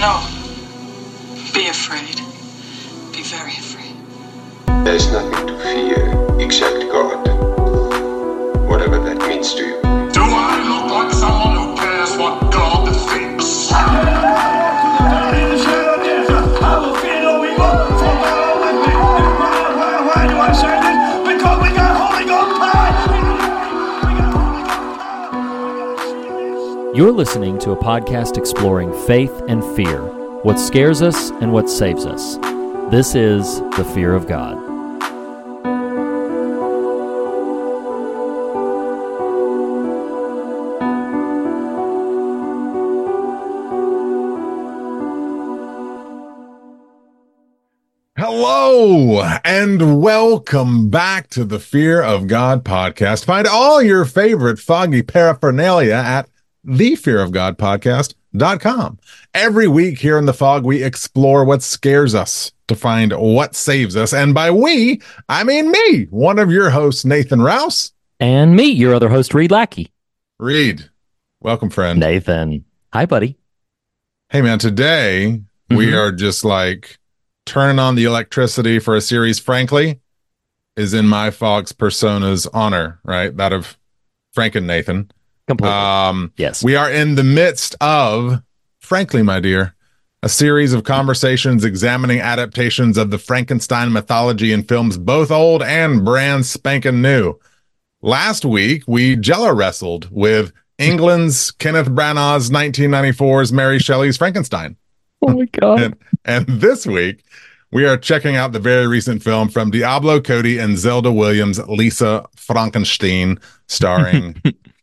No. Be afraid. Be very afraid. There's nothing to fear except God. Whatever that means to you. Do I look like someone who cares what God thinks? Why do I say this? Because we got Holy Ghost power! You're listening to a podcast exploring faith and fear, what scares us and what saves us. This is The Fear of God. Hello, and welcome back to the Fear of God podcast. Find all your favorite foggy paraphernalia at thefearofgodpodcast.com. Every week here in the fog, we explore what scares us to find what saves us. And by we, I mean me, one of your hosts, Nathan Rouse. And me, your other host, Reed Lackey. Reed, welcome, friend. Nathan. Hi, buddy. Hey, man, today we are just like turning on the electricity for a series, frankly, is in my Fog's persona's honor, right? That of Frank and Nathan. Completely. Yes. We are in the midst of, frankly, my dear, a series of conversations examining adaptations of the Frankenstein mythology in films, both old and brand spanking new. Last week, we Jello wrestled with England's Kenneth Branagh's 1994's Mary Shelley's Frankenstein. Oh my God. And this week, we are checking out the very recent film from Diablo Cody and Zelda Williams, Lisa Frankenstein, starring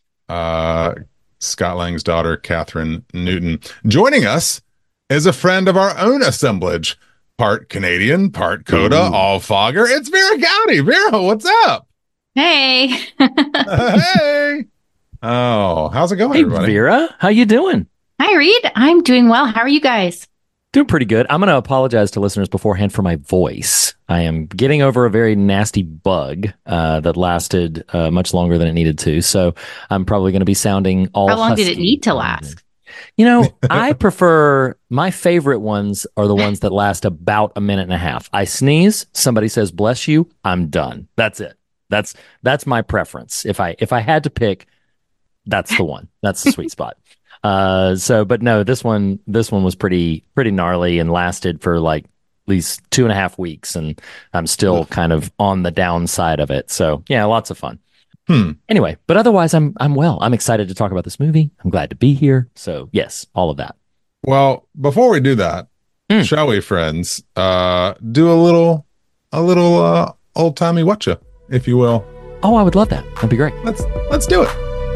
Scott Lang's daughter, Catherine Newton. Joining us is a friend of our own assemblage, part Canadian, part Coda, all Fogger. It's Vera Gowdy. Vera, what's up? Hey. Hey. Oh, how's it going, Hey, everybody? Vera. How you doing? Hi, Reed. I'm doing well. How are you guys? Doing pretty good. I'm going to apologize to listeners beforehand for my voice. I am getting over a very nasty bug that lasted much longer than it needed to. So I'm probably going to be sounding all How long did it husky. need to last? You know, I prefer, my favorite ones are the ones that last about a minute and a half. I sneeze, somebody says, bless you, I'm done. That's it. That's my preference. If I had to pick, that's the one. That's the sweet spot. But no, this one was pretty gnarly and lasted for like at least 2.5 weeks, and I'm still kind of on the downside of it. So yeah, lots of fun. Anyway, but otherwise I'm well. I'm excited to talk about this movie. I'm glad to be here. So yes, all of that. Well, before we do that, shall we, friends, do a little old-timey whatcha, if you will. Oh, I would love that. That'd be great. Let's do it.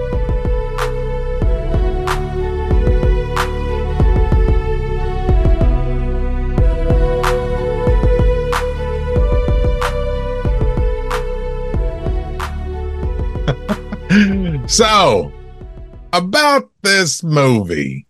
So, about this movie.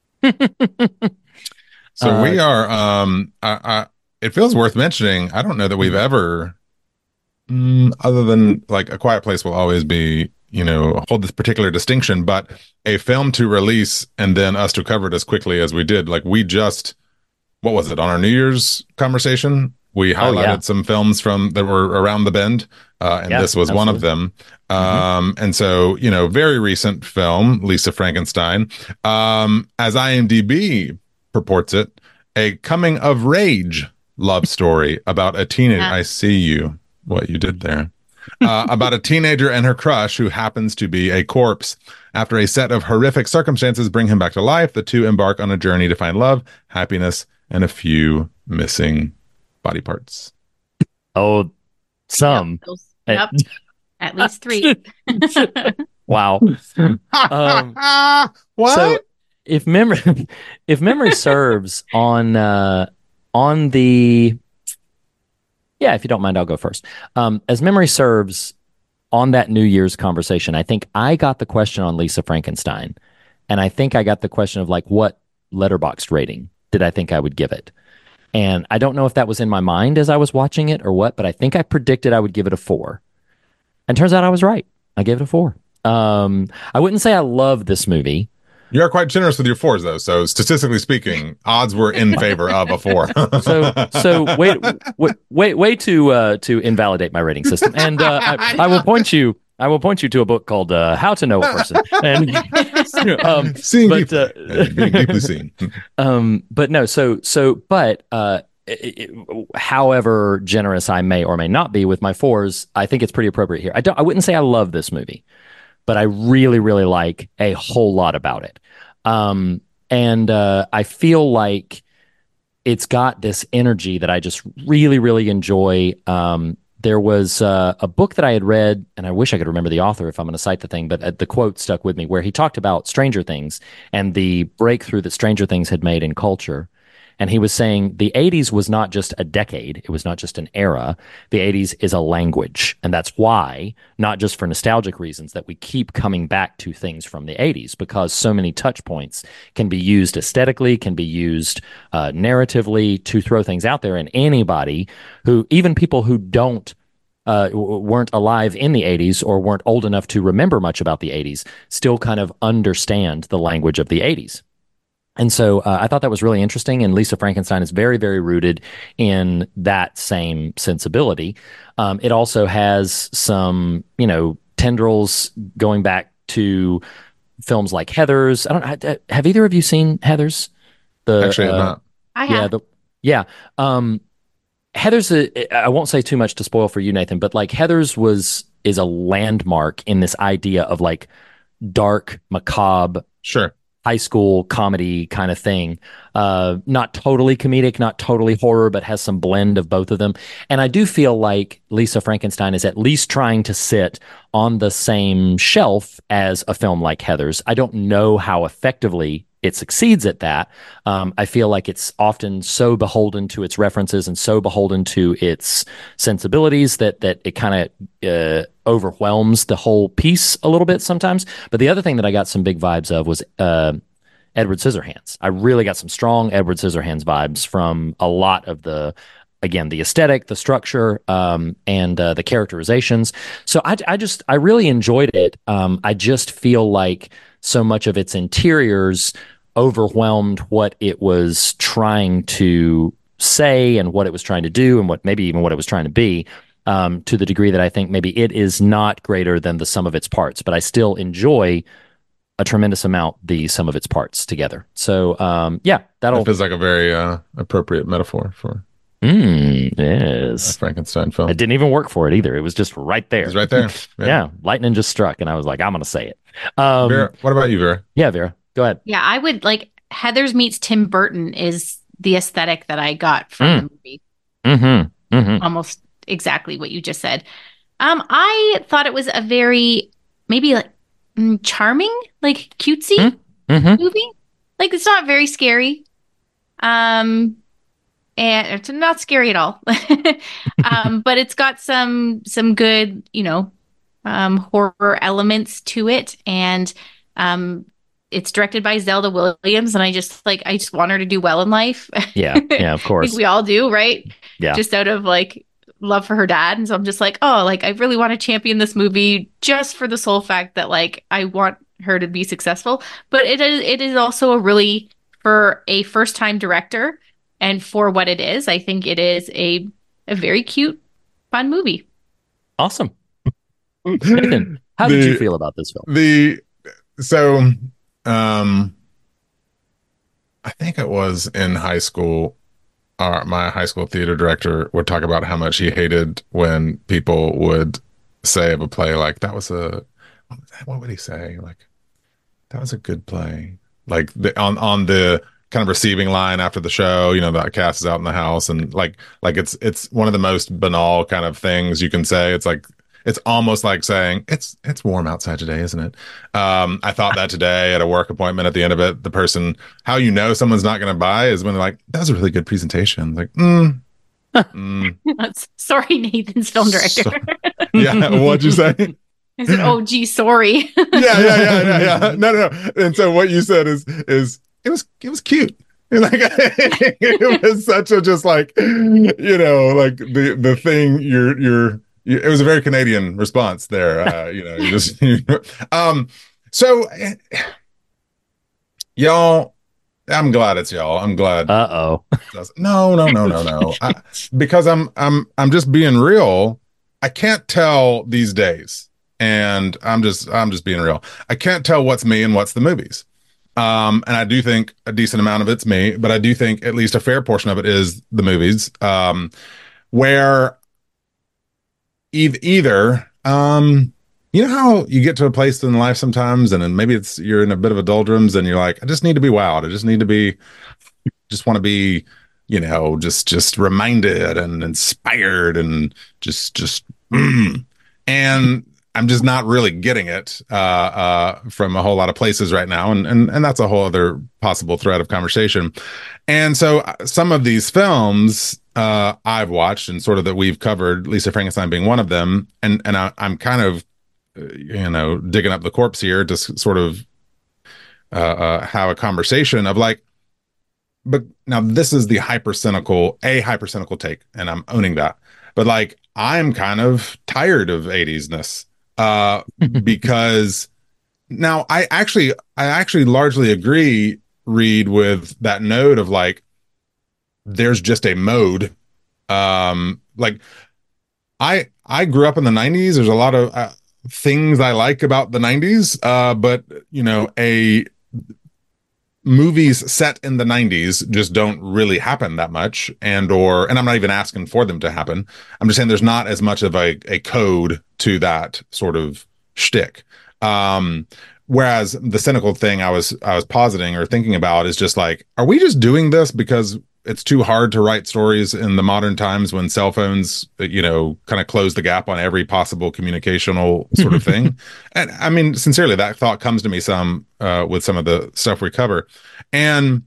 So we are, it feels worth mentioning. I don't know that we've ever, other than like A Quiet Place will always be, hold this particular distinction, but a film to release and then us to cover it as quickly as we did. Like we just, what was it, on our New Year's conversation? We highlighted some films that were around the bend, and this was one of them. And so, very recent film, Lisa Frankenstein. As IMDb purports it, a coming of rage love story about a teenager. I see what you did there. About a teenager and her crush who happens to be a corpse. After a set of horrific circumstances bring him back to life, the two embark on a journey to find love, happiness, and a few missing body parts. Oh, some. Yep. At least 3. Wow. What? So if memory serves on the, if you don't mind, I'll go first. As memory serves on that New Year's conversation, I think I got the question on Lisa Frankenstein, and I think I got the question of like, what Letterboxd rating did I think I would give it? And I don't know if that was in my mind as I was watching it or what, but I think I predicted I would give it a 4. And turns out I was right. I gave it a 4. I wouldn't say I love this movie, You are quite generous with your fours, though. So statistically speaking, odds were in favor of a four. So way to invalidate my rating system, and I will point you. I will point you to a book called "How to Know a Person," and Seeing but being deeply seen. but no. However generous I may or may not be with my fours, I think it's pretty appropriate here. I wouldn't say I love this movie, but I really, really like a whole lot about it. And I feel like it's got this energy that I just really, really enjoy. There was a book that I had read, and I wish I could remember the author if I'm going to cite the thing, but the quote stuck with me, where he talked about Stranger Things and the breakthrough that Stranger Things had made in culture. And he was saying the 80s was not just a decade. It was not just an era. The 80s is a language. And that's why, not just for nostalgic reasons, that we keep coming back to things from the 80s, because so many touch points can be used aesthetically, can be used narratively to throw things out there. And anybody who, even people who weren't alive in the 80s or weren't old enough to remember much about the 80s, still kind of understand the language of the 80s. And so I thought that was really interesting. And Lisa Frankenstein is very, very rooted in that same sensibility. It also has some, tendrils going back to films like Heathers. Have either of you seen Heathers? Actually, I'm not. I have. Heathers, I won't say too much to spoil for you, Nathan, but like Heathers is a landmark in this idea of like dark, macabre, Sure. high school comedy kind of thing. Not totally comedic, not totally horror, but has some blend of both of them. And I do feel like Lisa Frankenstein is at least trying to sit on the same shelf as a film like Heathers. I don't know how effectively it succeeds at that. I feel like it's often so beholden to its references and so beholden to its sensibilities that it kind of overwhelms the whole piece a little bit sometimes. But the other thing that I got some big vibes of was Edward Scissorhands. I really got some strong Edward Scissorhands vibes from a lot of the aesthetic, the structure, and the characterizations. So I really enjoyed it. I just feel like so much of its interiors overwhelmed what it was trying to say and what it was trying to do and maybe even what it was trying to be, to the degree that I think maybe it is not greater than the sum of its parts, but I still enjoy a tremendous amount the sum of its parts together. So That feels like a very appropriate metaphor for yes, a Frankenstein film. It didn't even work for it either. It was just right there. It's right there. Yeah, lightning just struck, and I was like, I'm going to say it. Vera, what about you, Vera? Yeah, Vera, go ahead. Yeah, I would like Heathers meets Tim Burton is the aesthetic that I got from the movie. Mm-hmm. Mm-hmm. Almost exactly what you just said. I thought it was a very maybe like charming, like cutesy movie. Like it's not very scary. And it's not scary at all. But it's got some good, horror elements to it. And it's directed by Zelda Williams, and I just want her to do well in life. Yeah, of course. I think we all do, right? Yeah. Just out of love for her dad. And so I'm just like, oh, I really want to champion this movie just for the sole fact that I want her to be successful. But it is also a really, for a first time director and for what it is, I think it is a very cute, fun movie. Awesome. Nathan, how did you feel about this film? I think it was in high school. My high school theater director would talk about how much he hated when people would say of a play what would he say? That was a good play. On the kind of receiving line after the show, the cast is out in the house, and it's one of the most banal kind of things you can say. It's almost like saying it's warm outside today, isn't it? I thought that today at a work appointment. At the end of it, the person, how someone's not going to buy is when they're like, "That was a really good presentation." Sorry, Nathan's film director. Yeah, what'd you say? I said, "Oh, gee, sorry." Yeah. No. And so what you said is it was cute. It was such a just the thing you're. It was a very Canadian response there. You just so Y'all, I'm glad it's y'all. I'm glad. Uh-oh. No, no, no, no, no. Because I'm just being real. I can't tell these days, and I'm just being real. I can't tell what's me and what's the movies. And I do think a decent amount of it's me, but I do think at least a fair portion of it is the movies. Where either you know how you get to a place in life sometimes, and then maybe it's you're in a bit of a doldrums, and you're like, I just need to be wowed. I just need to be just want to be, just reminded and inspired and just and I'm just not really getting it from a whole lot of places right now, and that's a whole other possible thread of conversation. And so some of these films I've watched and sort of that we've covered, Lisa Frankenstein being one of them, and I'm kind of digging up the corpse here to sort of have a conversation of like, but now this is the hyper cynical take, and I'm owning that. But like, I'm kind of tired of 80s-ness because now I actually largely agree, Reed, with that note of like, there's just a mode. Like I grew up in the 90s. There's a lot of things I like about the 90s, but a movies set in the 90s just don't really happen that much, and I'm not even asking for them to happen. I'm just saying there's not as much of a code to that sort of shtick. Whereas the cynical thing I was positing or thinking about is just like, are we just doing this because it's too hard to write stories in the modern times when cell phones, kind of close the gap on every possible communicational sort of thing? And I mean, sincerely, that thought comes to me some with some of the stuff we cover. And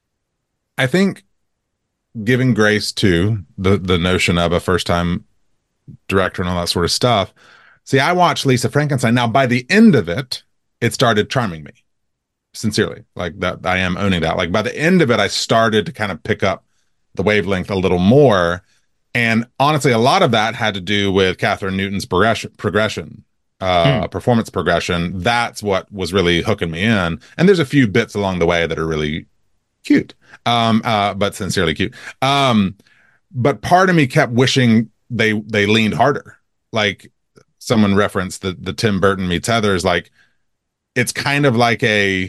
I think giving grace to the notion of a first time director and all that sort of stuff. See, I watched Lisa Frankenstein. Now, by the end of it, it started charming me. Sincerely, like that, I am owning that. Like by the end of it, I started to kind of pick up the wavelength a little more, and honestly, a lot of that had to do with Catherine Newton's progression, performance progression. That's what was really hooking me in. And there's a few bits along the way that are really cute, but sincerely cute. But part of me kept wishing they leaned harder. Like someone referenced the Tim Burton meets Heathers. Like it's kind of like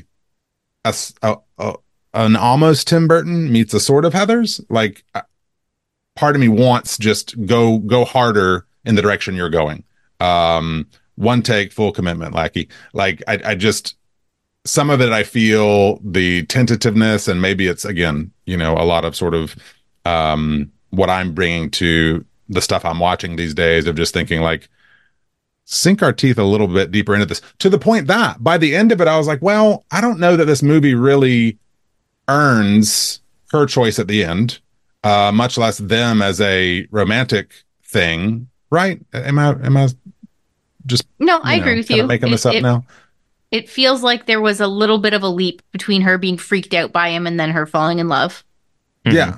an almost Tim Burton meets a sort of Heathers. Like part of me wants just go harder in the direction you're going. One take, full commitment, Lackey. Like I just, some of it I feel the tentativeness, and maybe it's again, a lot of sort of what I'm bringing to the stuff I'm watching these days of just thinking like, sink our teeth a little bit deeper into this, to the point that by the end of it, I was like, well, I don't know that this movie really earns her choice at the end, much less them as a romantic thing. Right. Am I just, No, I agree with you. making this up now? It feels like there was a little bit of a leap between her being freaked out by him and then her falling in love. Yeah.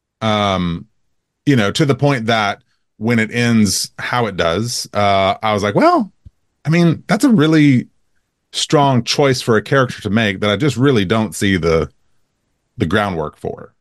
To the point that when it ends how it does, I was like, well, I mean, that's a really strong choice for a character to make that I just really don't see the groundwork for.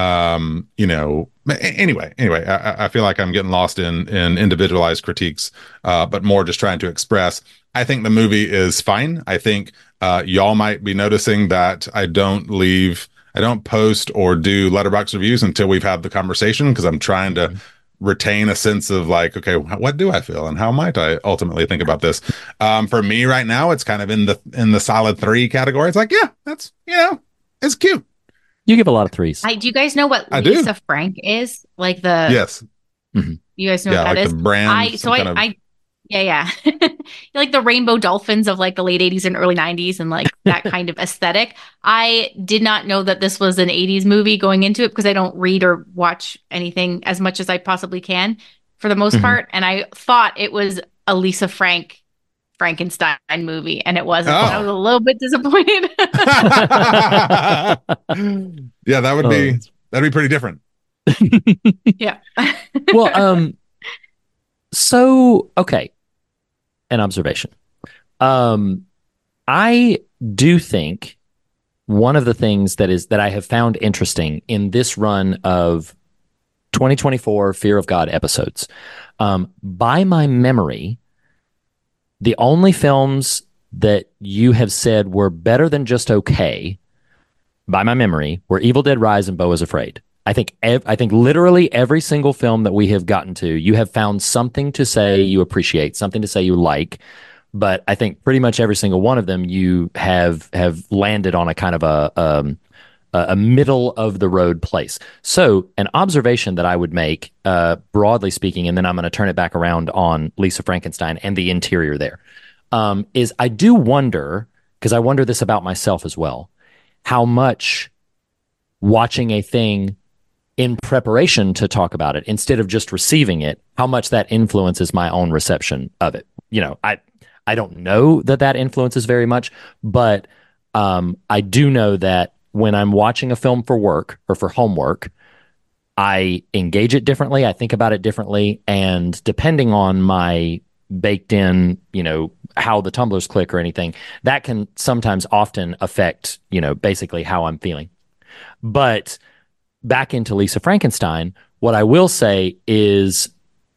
Anyway, I feel like I'm getting lost in individualized critiques, but more just trying to express. I think the movie is fine. I think y'all might be noticing that I don't post or do letterbox reviews until we've had the conversation, because I'm trying to retain a sense of like, okay, what do I feel and how might I ultimately think about this? For me right now, it's kind of in the solid 3 category. It's like, yeah, that's, it's cute. You give a lot of 3s. Do you guys know what Lisa Frank is? Like yes. Mm-hmm. You guys know what that like is? The brand. Yeah. Like the rainbow dolphins of like the late 80s and early 90s and like that kind of aesthetic. I did not know that this was an 80s movie going into it, because I don't read or watch anything as much as I possibly can for the most part. And I thought it was a Lisa Frankenstein movie, and it wasn't. Oh. I was a little bit disappointed. Yeah, that'd be pretty different. Yeah. Well, so, okay. An observation. I do think one of the things that I have found interesting in this run of 2024 Fear of God episodes, by my memory, the only films that you have said were better than just okay, by my memory, were Evil Dead Rise and Beau is Afraid. I think literally every single film that we have gotten to, you have found something to say you appreciate, something to say you like. But I think pretty much every single one of them you have landed on a kind of a middle of the road place. So an observation that I would make, broadly speaking, and then I'm going to turn it back around on Lisa Frankenstein and the interior there, is I do wonder, because I wonder this about myself as well, how much watching a thing in preparation to talk about it instead of just receiving it, how much that influences my own reception of it. I don't know that influences very much, but I do know that when I'm watching a film for work or for homework, I engage it differently. I think about it differently. And depending on my baked in, how the tumblers click or anything, that can sometimes often affect, basically how I'm feeling. But back into Lisa Frankenstein, what I will say is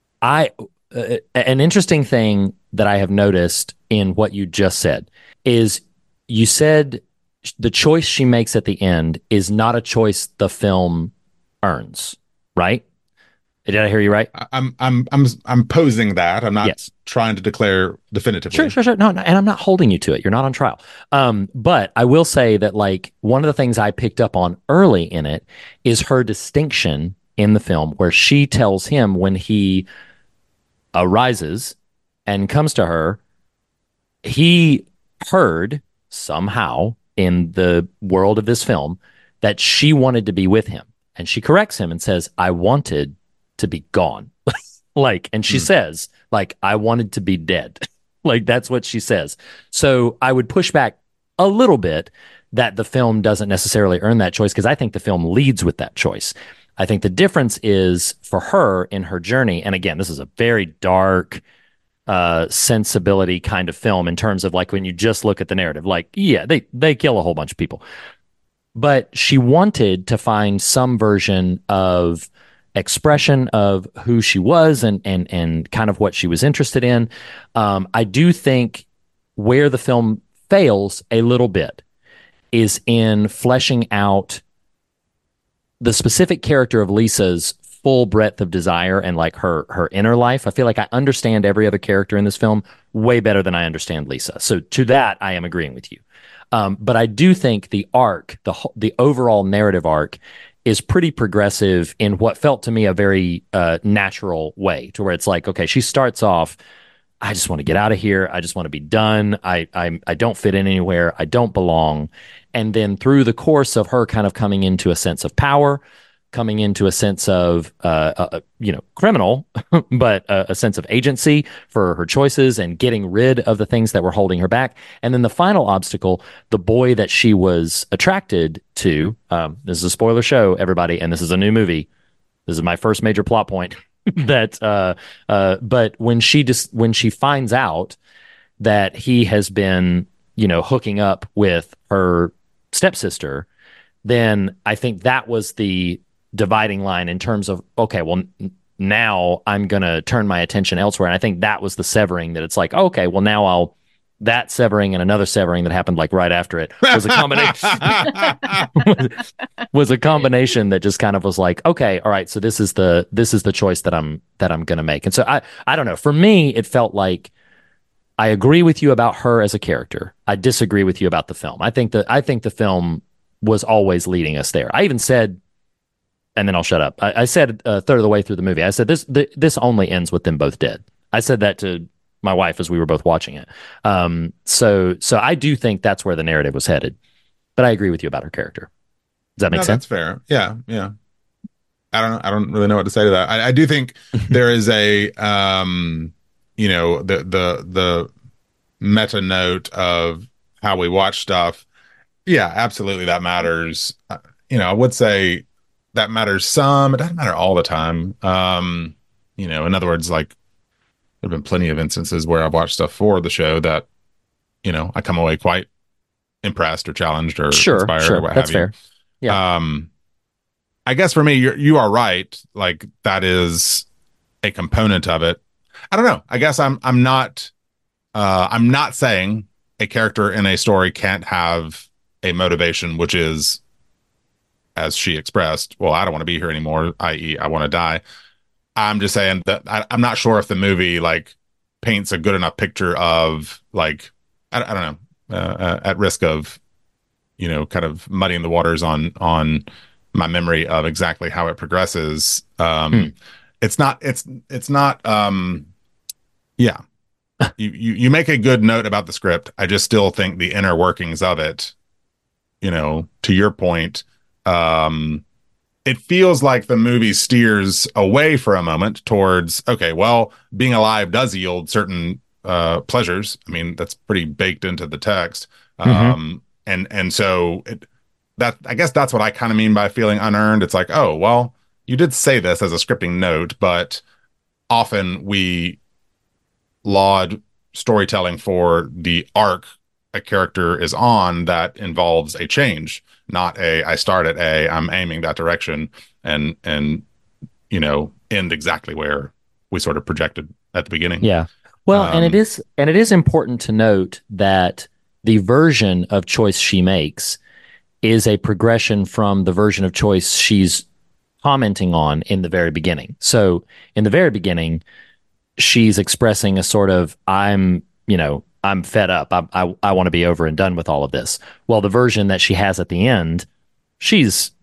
an interesting thing that I have noticed in what you just said is you said the choice she makes at the end is not a choice the film earns, right? Did I hear you right? I'm posing that. I'm not Yes. trying to declare definitively. Sure. No, and I'm not holding you to it. You're not on trial. But I will say that, like, one of the things I picked up on early in it is her distinction in the film, where she tells him when he arises and comes to her, he heard somehow in the world of this film that she wanted to be with him. And she corrects him and says, I wanted to be gone. And she says, I wanted to be dead. That's what she says. So I would push back a little bit that the film doesn't necessarily earn that choice, because I think the film leads with that choice. I think the difference is for her in her journey. And again, this is a very dark sensibility kind of film in terms of when you just look at the narrative, they kill a whole bunch of people. But she wanted to find some version of expression of who she was and kind of what she was interested in. I do think where the film fails a little bit is in fleshing out the specific character of Lisa's full breadth of desire and her inner life. I feel like I understand every other character in this film way better than I understand Lisa. So to that, I am agreeing with you. But I do think the arc, the overall narrative arc, is pretty progressive in what felt to me a very natural way, to where it's okay, she starts off, I just want to get out of here. I just want to be done. I don't fit in anywhere. I don't belong. And then through the course of her kind of coming into a sense of power, coming into a sense of, criminal, but a sense of agency for her choices and getting rid of the things that were holding her back. And then the final obstacle, the boy that she was attracted to, this is a spoiler show, everybody, and this is a new movie. This is my first major plot point but when she finds out that he has been, hooking up with her stepsister, then I think that was the dividing line in terms of, okay, well, now I'm going to turn my attention elsewhere. And I think that was the severing, that it's okay, well, now that severing and another severing that happened right after it was a combination was a combination that just kind of was okay, all right, so this is the choice that I'm going to make. And so I don't know, for me it felt like I agree with you about her as a character. I disagree with you about the film. I think the film was always leading us there. I even said, and then I'll shut up. I said a third of the way through the movie, I said this only ends with them both dead. I said that to my wife as we were both watching it. So I do think that's where the narrative was headed. But I agree with you about her character. Does that make sense? That's fair. Yeah. I don't really know what to say to that. I do think there is a the meta note of how we watch stuff. Yeah, absolutely, that matters. I would say that matters some. It doesn't matter all the time. In other words, there have been plenty of instances where I've watched stuff for the show that, I come away quite impressed or challenged or Sure, inspired sure. or what That's have you. fair. Yeah. I guess for me, you are right. Like that is a component of it. I don't know. I guess I'm not saying a character in a story can't have a motivation, which is, as she expressed, well, I don't want to be here anymore, i.e., I want to die. I'm just saying that I'm not sure if the movie like paints a good enough picture of like I don't know, at risk of kind of muddying the waters on my memory of exactly how it progresses. It's not. Yeah. You make a good note about the script. I just still think the inner workings of it, to your point, it feels like the movie steers away for a moment towards, okay, well, being alive does yield certain pleasures. I mean, that's pretty baked into the text. And so that, I guess that's what I kind of mean by feeling unearned. It's like, oh, well, you did say this as a scripting note, but often we laud storytelling for the arc a character is on that involves a change, not I start at A, I'm aiming that direction and end exactly where we sort of projected at the beginning. Yeah. Well, and it is important to note that the version of choice she makes is a progression from the version of choice she's commenting on in the very beginning. So in the very beginning, she's expressing a sort of, I'm fed up. I want to be over and done with all of this. Well, the version that she has at the end, she's,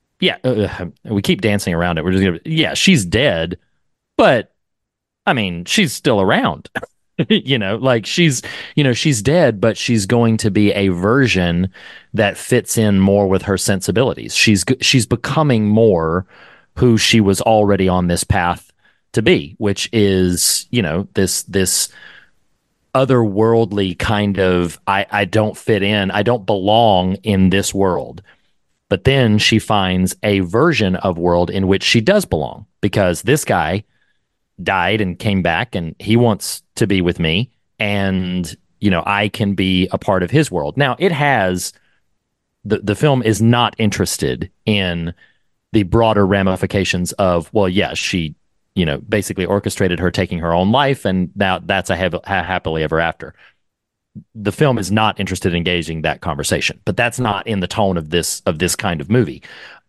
we keep dancing around it. We're just gonna, she's dead, but I mean, she's still around. Like she's dead, but she's going to be a version that fits in more with her sensibilities. She's becoming more who she was already on this path to be, which is, this otherworldly kind of, I don't fit in, I don't belong in this world. But then she finds a version of world in which she does belong, because this guy died and came back and he wants to be with me, and I can be a part of his world. Now it has the film is not interested in the broader ramifications of, well, yeah, she basically orchestrated her taking her own life, and now that's a happily ever after. The film is not interested in engaging that conversation, but that's not in the tone of this kind of movie.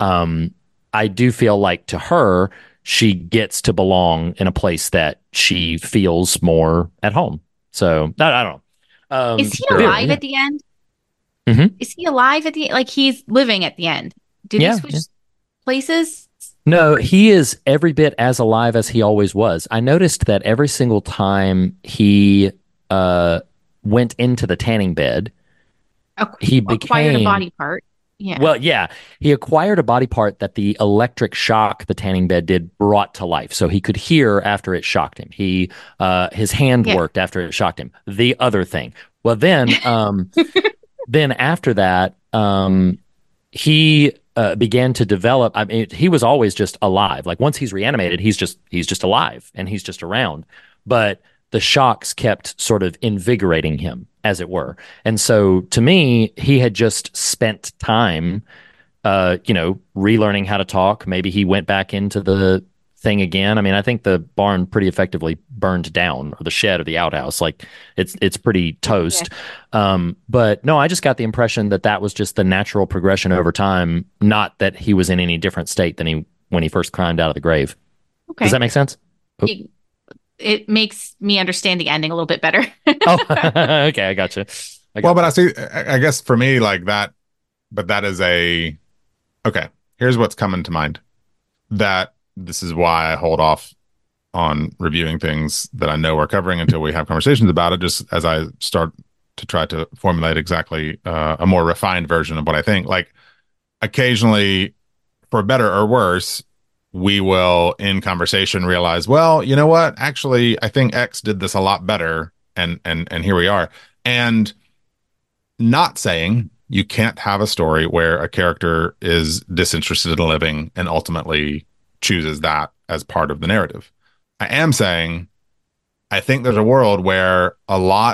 I do feel like to her, she gets to belong in a place that she feels more at home. So I don't know. Is he alive at the end? Mm-hmm. Is he alive at the end? Like he's living at the end? Did he switch places? No, he is every bit as alive as he always was. I noticed that every single time he went into the tanning bed, he acquired a body part. Yeah. Well, yeah, he acquired a body part that the electric shock the tanning bed did brought to life, so he could hear after it shocked him. His hand worked after it shocked him. The other thing. Well, then, then after that, he began to develop. I mean, he was always just alive. Like once he's reanimated, he's just alive and he's just around. But the shocks kept sort of invigorating him, as it were. And so to me, he had just spent time, relearning how to talk. Maybe he went back into the thing again. I mean, I think the barn pretty effectively burned down, or the shed or the outhouse. Like it's pretty toast. Yeah. But no, I just got the impression that was just the natural progression over time, not that he was in any different state than when he first climbed out of the grave. Okay. Does that make sense? It makes me understand the ending a little bit better. Oh, okay. I gotcha. But I guess for me, like that, but that is okay. Here's what's coming to mind. That this is why I hold off on reviewing things that I know we're covering until we have conversations about it, just as I start to try to formulate exactly a more refined version of what I think. Like occasionally, for better or worse, we will in conversation realize, well, you know what? Actually, I think X did this a lot better. And here we are. And not saying you can't have a story where a character is disinterested in living and ultimately chooses that as part of the narrative. I am saying, I think there's a world where a lot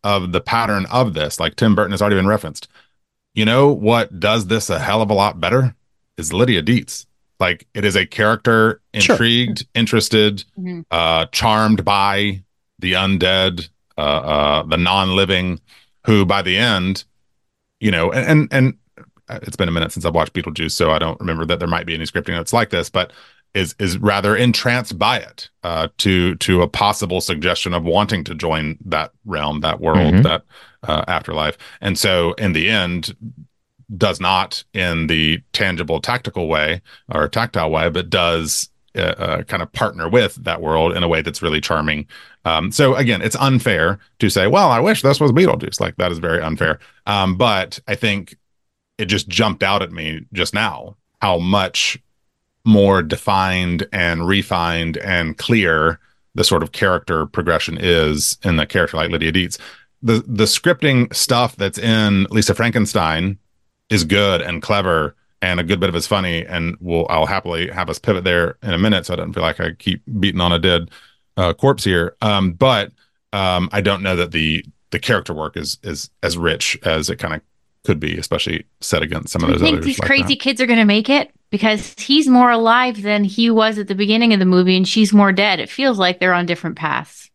of the pattern of this, like Tim Burton has already been referenced. You know what does this a hell of a lot better is Lydia Dietz. Like, it is a character Sure. intrigued, interested, charmed by the undead, the non-living, who by the end, you know, and it's been a minute since I've watched Beetlejuice, so I don't remember that there might be any scripting notes like this, but is rather entranced by it, to a possible suggestion of wanting to join that realm, that world, that afterlife. And so in the end, does not in the tangible tactical way or tactile way, but does kind of partner with that world in a way that's really charming. So again, it's unfair to say, well, I wish this was Beetlejuice. Like, that is very unfair. But I think it just jumped out at me just now how much more defined and refined and clear the sort of character progression is in the character like Lydia Dietz. The scripting stuff that's in Lisa Frankenstein is good and clever, and a good bit of it's funny, and I'll happily have us pivot there in a minute so I don't feel like I keep beating on a dead corpse here. But I don't know that the character work is as rich as it kind of could be, especially set against some of those others. I think these like crazy that. kids are going to make it because he's more alive than he was at the beginning of the movie, and she's more dead. It feels like they're on different paths.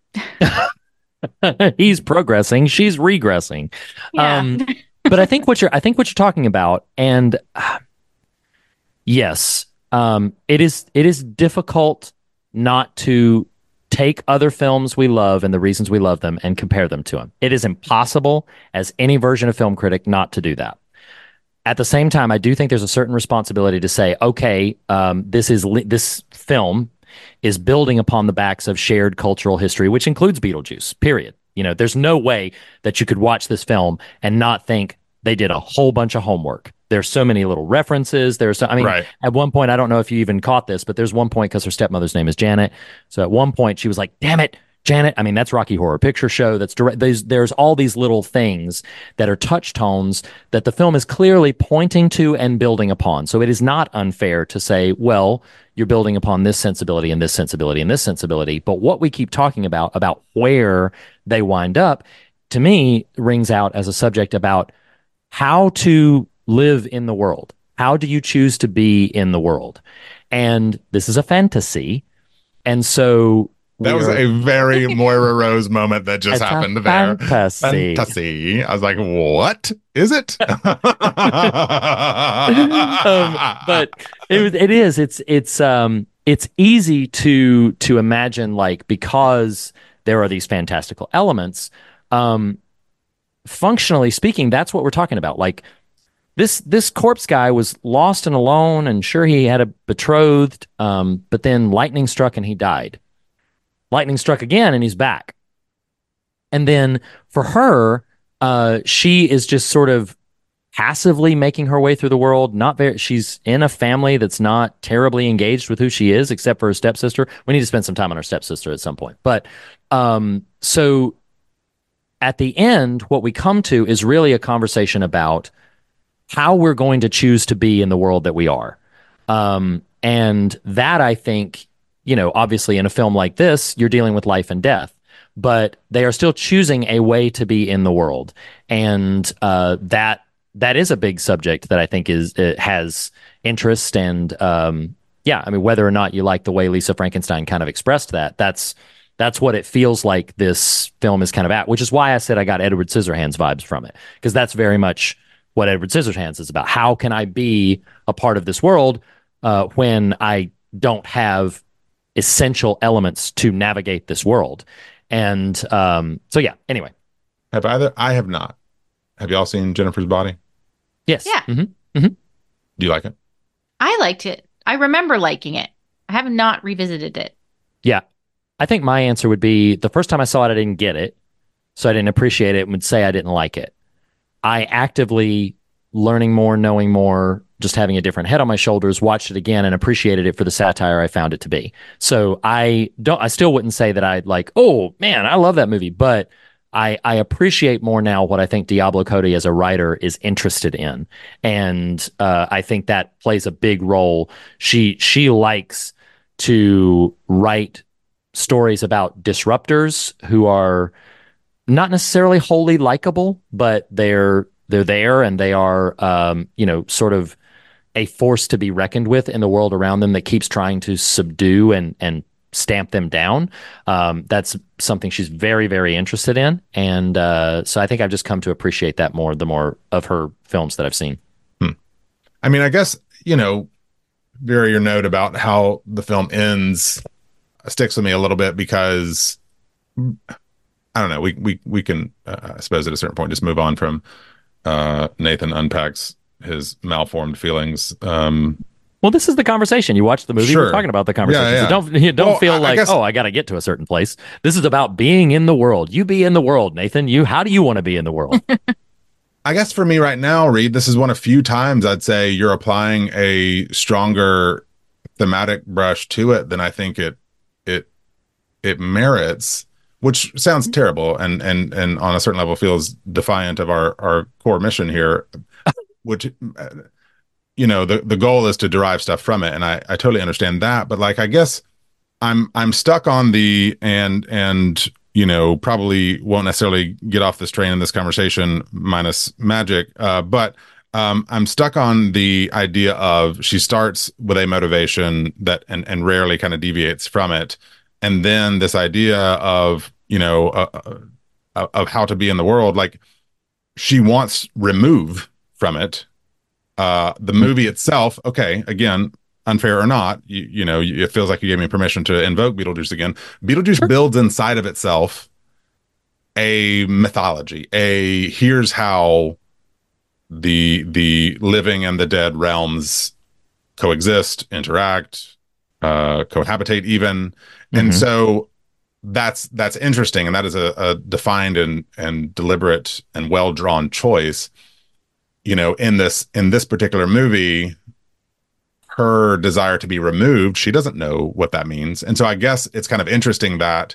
He's progressing, she's regressing. Yeah. But I think what you're talking about, and yes, it is difficult not to take other films we love and the reasons we love them and compare them to them. It is impossible as any version of film critic not to do that. At the same time, I do think there's a certain responsibility to say, okay, this film is building upon the backs of shared cultural history, which includes Beetlejuice, period. You know, there's no way that you could watch this film and not think they did a whole bunch of homework. There's so many little references. Right. At one point, I don't know if you even caught this, but there's one point, because her stepmother's name is Janet. So at one point she was like, damn it, Janet. I mean, that's Rocky Horror Picture Show. That's direct. There's all these little things that are touch tones that the film is clearly pointing to and building upon. So it is not unfair to say, well, you're building upon this sensibility and this sensibility and this sensibility. But what we keep talking about where they wind up, to me, rings out as a subject about how to live in the world. How do you choose to be in the world? And this is a fantasy. And so that was a very Moira Rose moment that just happened there. Fantasy. I was like, what is it? But it is. It's easy to imagine, like, because there are these fantastical elements. Functionally speaking, that's what we're talking about. Like, this corpse guy was lost and alone, and sure, he had a betrothed, but then lightning struck and he died. Lightning struck again and he's back. And then for her, she is just sort of passively making her way through the world. She's in a family that's not terribly engaged with who she is, except for her stepsister. We need to spend some time on her stepsister at some point. But so at the end, what we come to is really a conversation about how we're going to choose to be in the world that we are. And that, I think, you know, obviously in a film like this, you're dealing with life and death, but they are still choosing a way to be in the world. And that is a big subject that I think has interest. And yeah, I mean, whether or not you like the way Lisa Frankenstein kind of expressed that's what it feels like this film is kind of at, which is why I said I got Edward Scissorhands vibes from it, because that's very much what Edward Scissorhands is about. How can I be a part of this world when I don't have essential elements to navigate this world? And so, yeah, anyway. I have not. Have y'all seen Jennifer's Body? Yes. Yeah. Mm-hmm. Mm-hmm. Do you like it? I liked it. I remember liking it. I have not revisited it. Yeah. I think my answer would be the first time I saw it, I didn't get it. So I didn't appreciate it and would say I didn't like it. I actively learning more, knowing more, just having a different head on my shoulders, watched it again and appreciated it for the satire I found it to be. So I still wouldn't say that I'd like, oh man, I love that movie, but I appreciate more now what I think Diablo Cody as a writer is interested in. And I think that plays a big role. She likes to write stories about disruptors who are, not necessarily wholly likable, but they're there and they are, sort of a force to be reckoned with in the world around them that keeps trying to subdue and stamp them down. That's something she's very, very interested in. And so I think I've just come to appreciate that more the more of her films that I've seen. I mean, I guess, Vera, your note about how the film ends sticks with me a little bit because I don't know. We can, I suppose, at a certain point, just move on from Nathan unpacks his malformed feelings. Well, this is the conversation. You watch the movie. Sure. We're talking about the conversation. Yeah. So don't feel like, I got to get to a certain place. This is about being in the world. You be in the world, Nathan. How do you want to be in the world? I guess for me right now, Reed, this is one of few times I'd say you're applying a stronger thematic brush to it than I think it merits, which sounds terrible and on a certain level feels defiant of our core mission here, which the goal is to derive stuff from it, and I totally understand that, but like I guess I'm stuck on the and probably won't necessarily get off this train in this conversation minus magic, but I'm stuck on the idea of she starts with a motivation that and rarely kind of deviates from it, and then this idea of of how to be in the world, like she wants remove from it. The movie itself, okay, again, unfair or not, it feels like you gave me permission to invoke Beetlejuice again. Beetlejuice builds inside of itself a mythology. Here's how the living and the dead realms coexist, interact, cohabitate even. And so that's interesting, and that is a defined and deliberate and well-drawn choice. In this particular movie, her desire to be removed, she doesn't know what that means. And so I guess it's kind of interesting that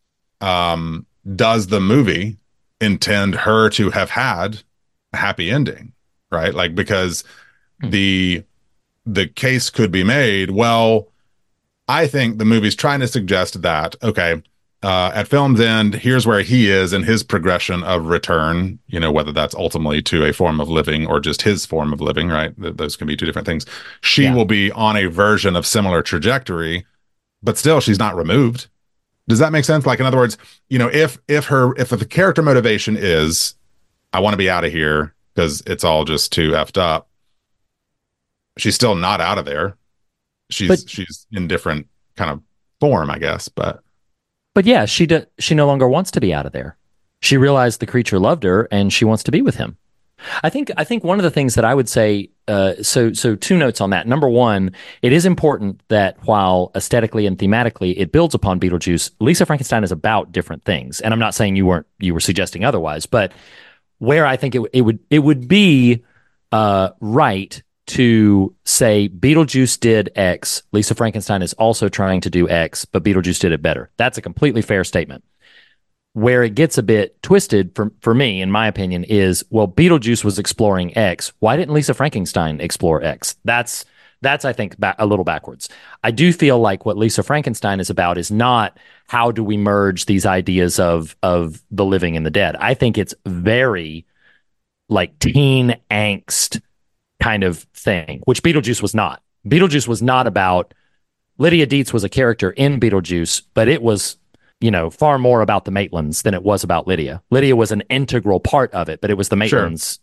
does the movie intend her to have had a happy ending, right? Like, because the case could be made, well, I think the movie's trying to suggest that, okay, at film's end, here's where he is in his progression of return, whether that's ultimately to a form of living or just his form of living, right? Those can be two different things. She will be on a version of similar trajectory, but still she's not removed. Does that make sense? Like, in other words, if the character motivation is, I want to be out of here because it's all just too effed up, she's still not out of there. She's in different kind of form, I guess, but yeah, she no longer wants to be out of there. She realized the creature loved her and she wants to be with him. I think one of the things that I would say, so two notes on that. Number one, it is important that while aesthetically and thematically it builds upon Beetlejuice, Lisa Frankenstein is about different things. And I'm not saying you were suggesting otherwise, but where I think it would be right to say Beetlejuice did X, Lisa Frankenstein is also trying to do X, but Beetlejuice did it better. That's a completely fair statement. Where it gets a bit twisted for me, in my opinion, is, well, Beetlejuice was exploring X. Why didn't Lisa Frankenstein explore X? That's I think, a little backwards. I do feel like what Lisa Frankenstein is about is not how do we merge these ideas of the living and the dead. I think it's very like teen angst kind of thing, which Beetlejuice was not. Beetlejuice was not about, Lydia Dietz was a character in Beetlejuice, but it was, far more about the Maitlands than it was about Lydia. Lydia was an integral part of it, but it was the Maitlands,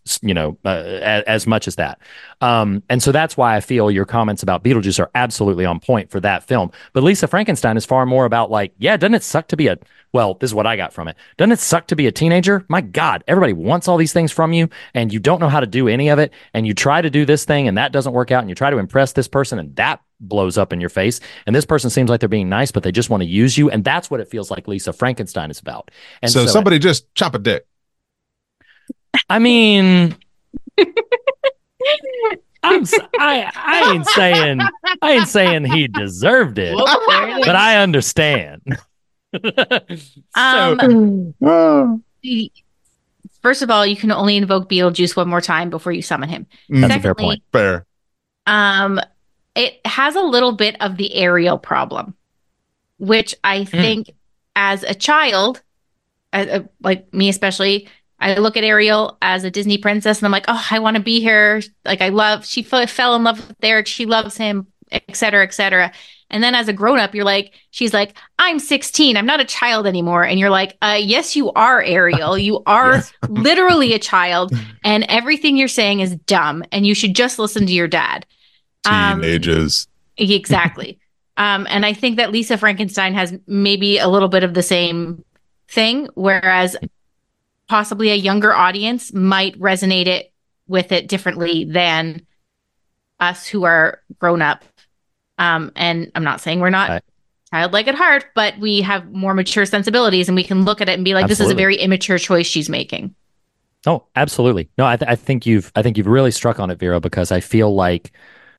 as much as that. And so that's why I feel your comments about Beetlejuice are absolutely on point for that film. But Lisa Frankenstein is far more about like, yeah, doesn't it suck to be this is what I got from it. Doesn't it suck to be a teenager? My God, everybody wants all these things from you and you don't know how to do any of it. And you try to do this thing and that doesn't work out, and you try to impress this person and that blows up in your face. And this person seems like they're being nice, but they just want to use you. And that's what it feels like Lisa Frankenstein is about. And so somebody just chop a dick. I mean, I ain't saying he deserved it, but I understand. First of all, you can only invoke Beetlejuice one more time before you summon him. That's a fair point. Fair. It has a little bit of the Ariel problem, which I think as a child, like me especially, I look at Ariel as a Disney princess and I'm like, oh, I want to be here. Like she fell in love with Eric. She loves him, et cetera, et cetera. And then as a grown up, she's like, I'm 16. I'm not a child anymore. And you're like, yes, you are, Ariel. You are Yes. literally a child. And everything you're saying is dumb. And you should just listen to your dad. Teenagers. Exactly. And I think that Lisa Frankenstein has maybe a little bit of the same thing, whereas possibly a younger audience might resonate with it differently than us who are grown up. And I'm not saying we're not childlike at heart, but we have more mature sensibilities and we can look at it and be like, This is a very immature choice she's making. Oh, absolutely. No, I think you've really struck on it, Vera, because I feel like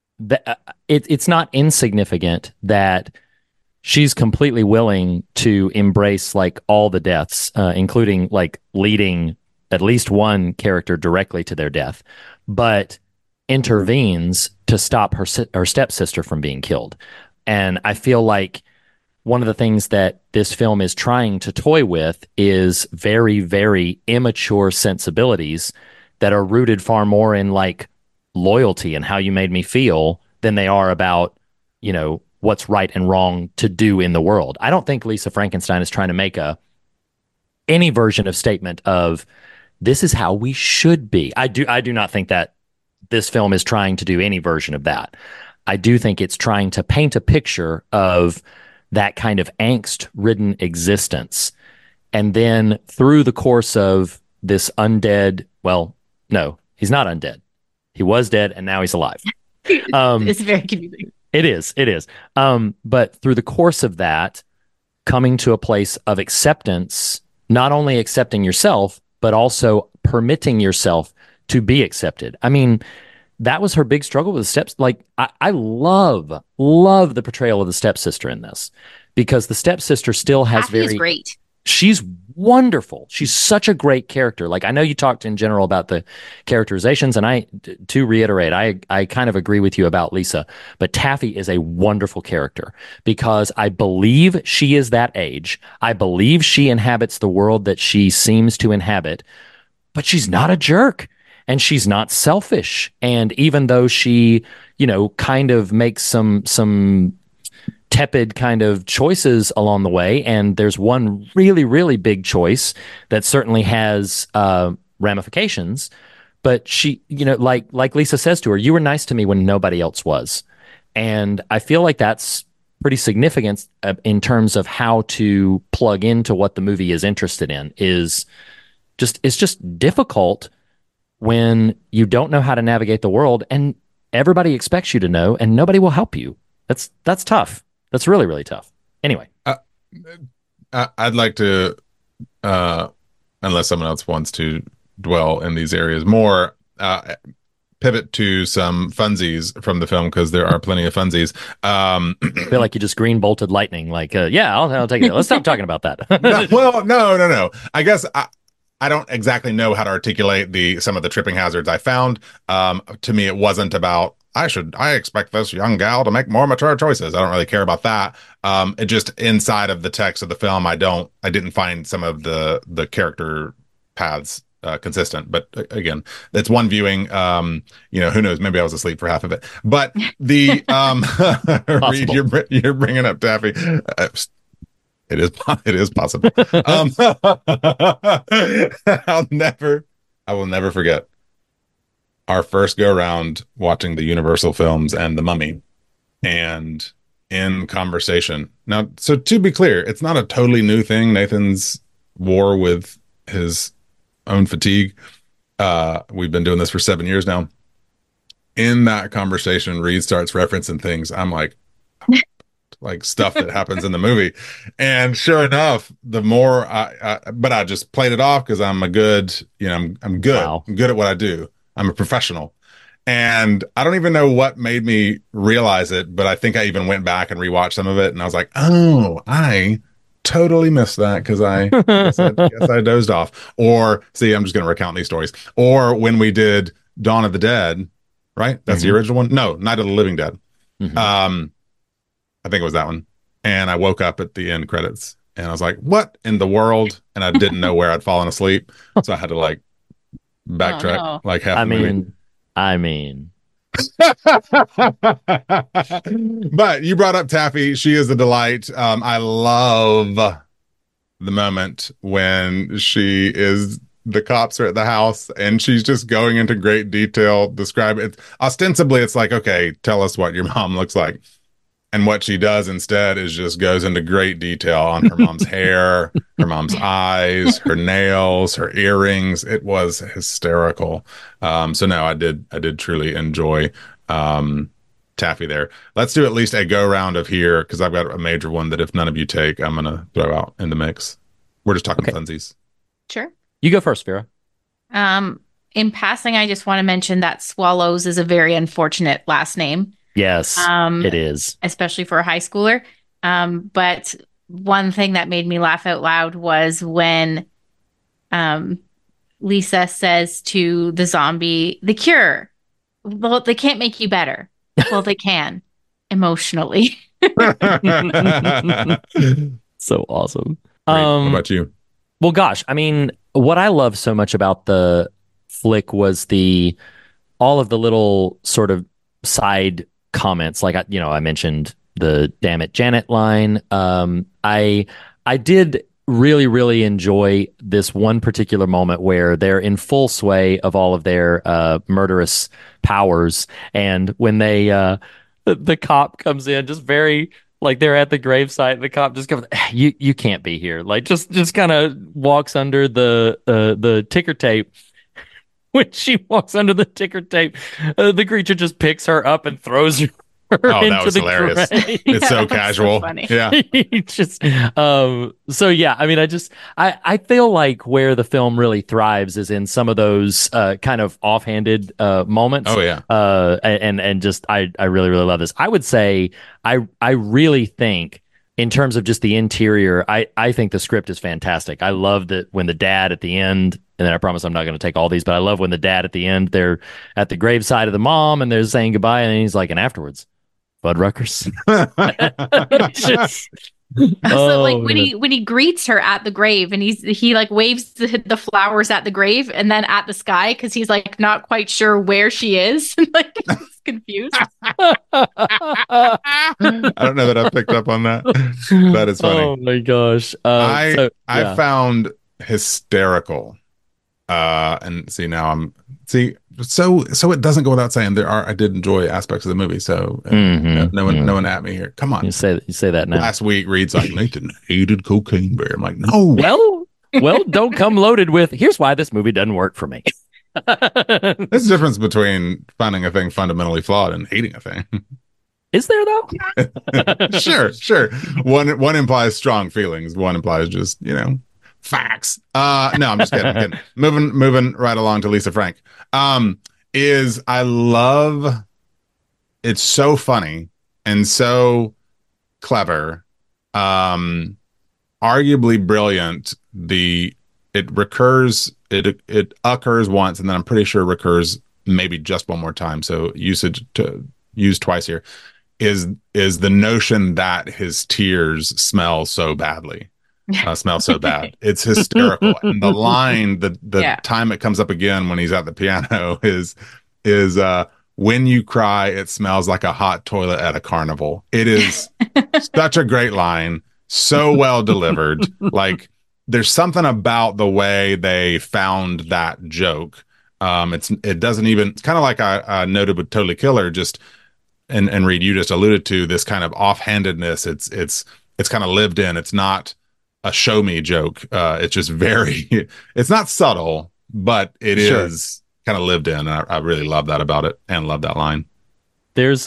it's not insignificant that she's completely willing to embrace like all the deaths, including like leading at least one character directly to their death, but intervenes to stop her stepsister from being killed. And I feel like one of the things that this film is trying to toy with is very, very immature sensibilities that are rooted far more in like loyalty and how you made me feel than they are about, what's right and wrong to do in the world. I don't think Lisa Frankenstein is trying to make any version of statement of this is how we should be. I do not think that this film is trying to do any version of that. I do think it's trying to paint a picture of that kind of angst-ridden existence. And then through the course of this undead, well, no, he's not undead. He was dead and now he's alive. It's very confusing. It is. But through the course of that, coming to a place of acceptance, not only accepting yourself, but also permitting yourself to be accepted. I mean, that was her big struggle with the steps. Like, I love the portrayal of the stepsister in this, because the stepsister still has Kathy is great. She's wonderful. She's such a great character. Like, I know you talked in general about the characterizations, and to reiterate, I kind of agree with you about Lisa, but Taffy is a wonderful character because I believe she is that age. I believe she inhabits the world that she seems to inhabit, but she's not a jerk and she's not selfish. And even though she, kind of makes some tepid kind of choices along the way, and there's one really, really big choice that certainly has ramifications, but she, like Lisa says to her, you were nice to me when nobody else was. And I feel like that's pretty significant in terms of how to plug into what the movie is interested in. It's just difficult when you don't know how to navigate the world and everybody expects you to know and nobody will help you. That's tough. That's really, really tough. Anyway. I'd like to, unless someone else wants to dwell in these areas more, pivot to some funsies from the film, because there are plenty of funsies. I feel like you just green bolted lightning. Like, I'll take it. Let's stop talking about that. No. I guess I don't exactly know how to articulate some of the tripping hazards I found. To me, it wasn't about, I expect this young gal to make more mature choices. I don't really care about that. It just, inside of the text of the film, I didn't find some of the character paths consistent. But again, it's one viewing. Who knows? Maybe I was asleep for half of it. But the Reed, you're bringing up Taffy. It is possible. I will never forget our first go around watching the Universal films and The Mummy, and in conversation. Now, so to be clear, it's not a totally new thing, Nathan's war with his own fatigue. We've been doing this for 7 years now. In that conversation, Reed starts referencing things. I'm like stuff that happens in the movie. And sure enough, the more but I just played it off because I'm I'm good. Wow. I'm good at what I do. I'm a professional. And I don't even know what made me realize it, but I think I even went back and rewatched some of it, and I was like, oh, I totally missed that because I guess I dozed off. Or see, I'm just going to recount these stories. Or when we did Dawn of the Dead, right? That's the original one. No, Night of the Living Dead. I think it was that one. And I woke up at the end credits and I was like, "What in the world?" And I didn't know where I'd fallen asleep, so I had to like backtrack no. like half I the movie. mean, But you brought up Taffy. She is a delight. I love the moment when the cops are at the house and she's just going into great detail, describe it. Ostensibly, it's like, okay, tell us what your mom looks like. And what she does instead is just goes into great detail on her mom's hair, her mom's eyes, her nails, her earrings. It was hysterical. So no, I did truly enjoy Taffy there. Let's do at least a go round of here because I've got a major one that if none of you take, I'm gonna throw out in the mix. We're just talking funsies. Sure. you go first, Vera. In passing, I just want to mention that Swallows is a very unfortunate last name. Yes, it is. Especially for a high schooler. But one thing that made me laugh out loud was when Lisa says to the zombie, the cure, well, they can't make you better. Well, they can emotionally. So awesome. What about you? Well, gosh, I mean, what I love so much about the flick was all of the little sort of side comments. Like, I mentioned the "damn it, Janet" line. I did really, really enjoy this one particular moment where they're in full sway of all of their murderous powers, and when the cop comes in, just very. Like they're at the gravesite, and the cop just comes. You can't be here. Like just kind of walks under the ticker tape. When she walks under the ticker tape, the creature just picks her up and throws her Oh, into that was the hilarious. grave. It's so Yeah, casual. so funny. Yeah. Just so yeah, I mean, I feel like where the film really thrives is in some of those kind of offhanded moments. Oh yeah. And just I really, really love this. I would say I really think in terms of just the interior, I think the script is fantastic. I love that when the dad at the end, and then I promise I'm not going to take all these, but I love when the dad at the end, they're at the graveside of the mom and they're saying goodbye, and he's like, and afterwards, Fuddruckers. Just, Also, like when he greets her at the grave, and he like waves the flowers at the grave and then at the sky because he's like not quite sure where she is, like he's confused. I don't know that I picked up on that. That is funny. Oh my gosh. I yeah. found hysterical. And see now so it doesn't go without saying I did enjoy aspects of the movie. So no one at me here. Come on. You say that now. Last week Reed's like, Nathan hated Cocaine Bear. I'm like, no. Well, don't come loaded with here's why this movie doesn't work for me. There's a difference between finding a thing fundamentally flawed and hating a thing. Is there though? Sure. One implies strong feelings. One implies just, facts. No, I'm just kidding. Moving right along to Lisa Frank. I love it's so funny and so clever. Arguably brilliant. It occurs once, and then I'm pretty sure recurs maybe just one more time. So used twice here is the notion that his tears smell so badly. Smell so bad. It's hysterical. And the line, the time it comes up again when he's at the piano is when you cry, it smells like a hot toilet at a carnival. It is such a great line, so well delivered. Like there's something about the way they found that joke. It doesn't even. It's kind of like I noted with Totally Killer. Just and Reed, you just alluded to this kind of offhandedness. It's kind of lived in. It's not a show me joke. It's just it's not subtle, but it is kind of lived in. And I really love that about it and love that line. There's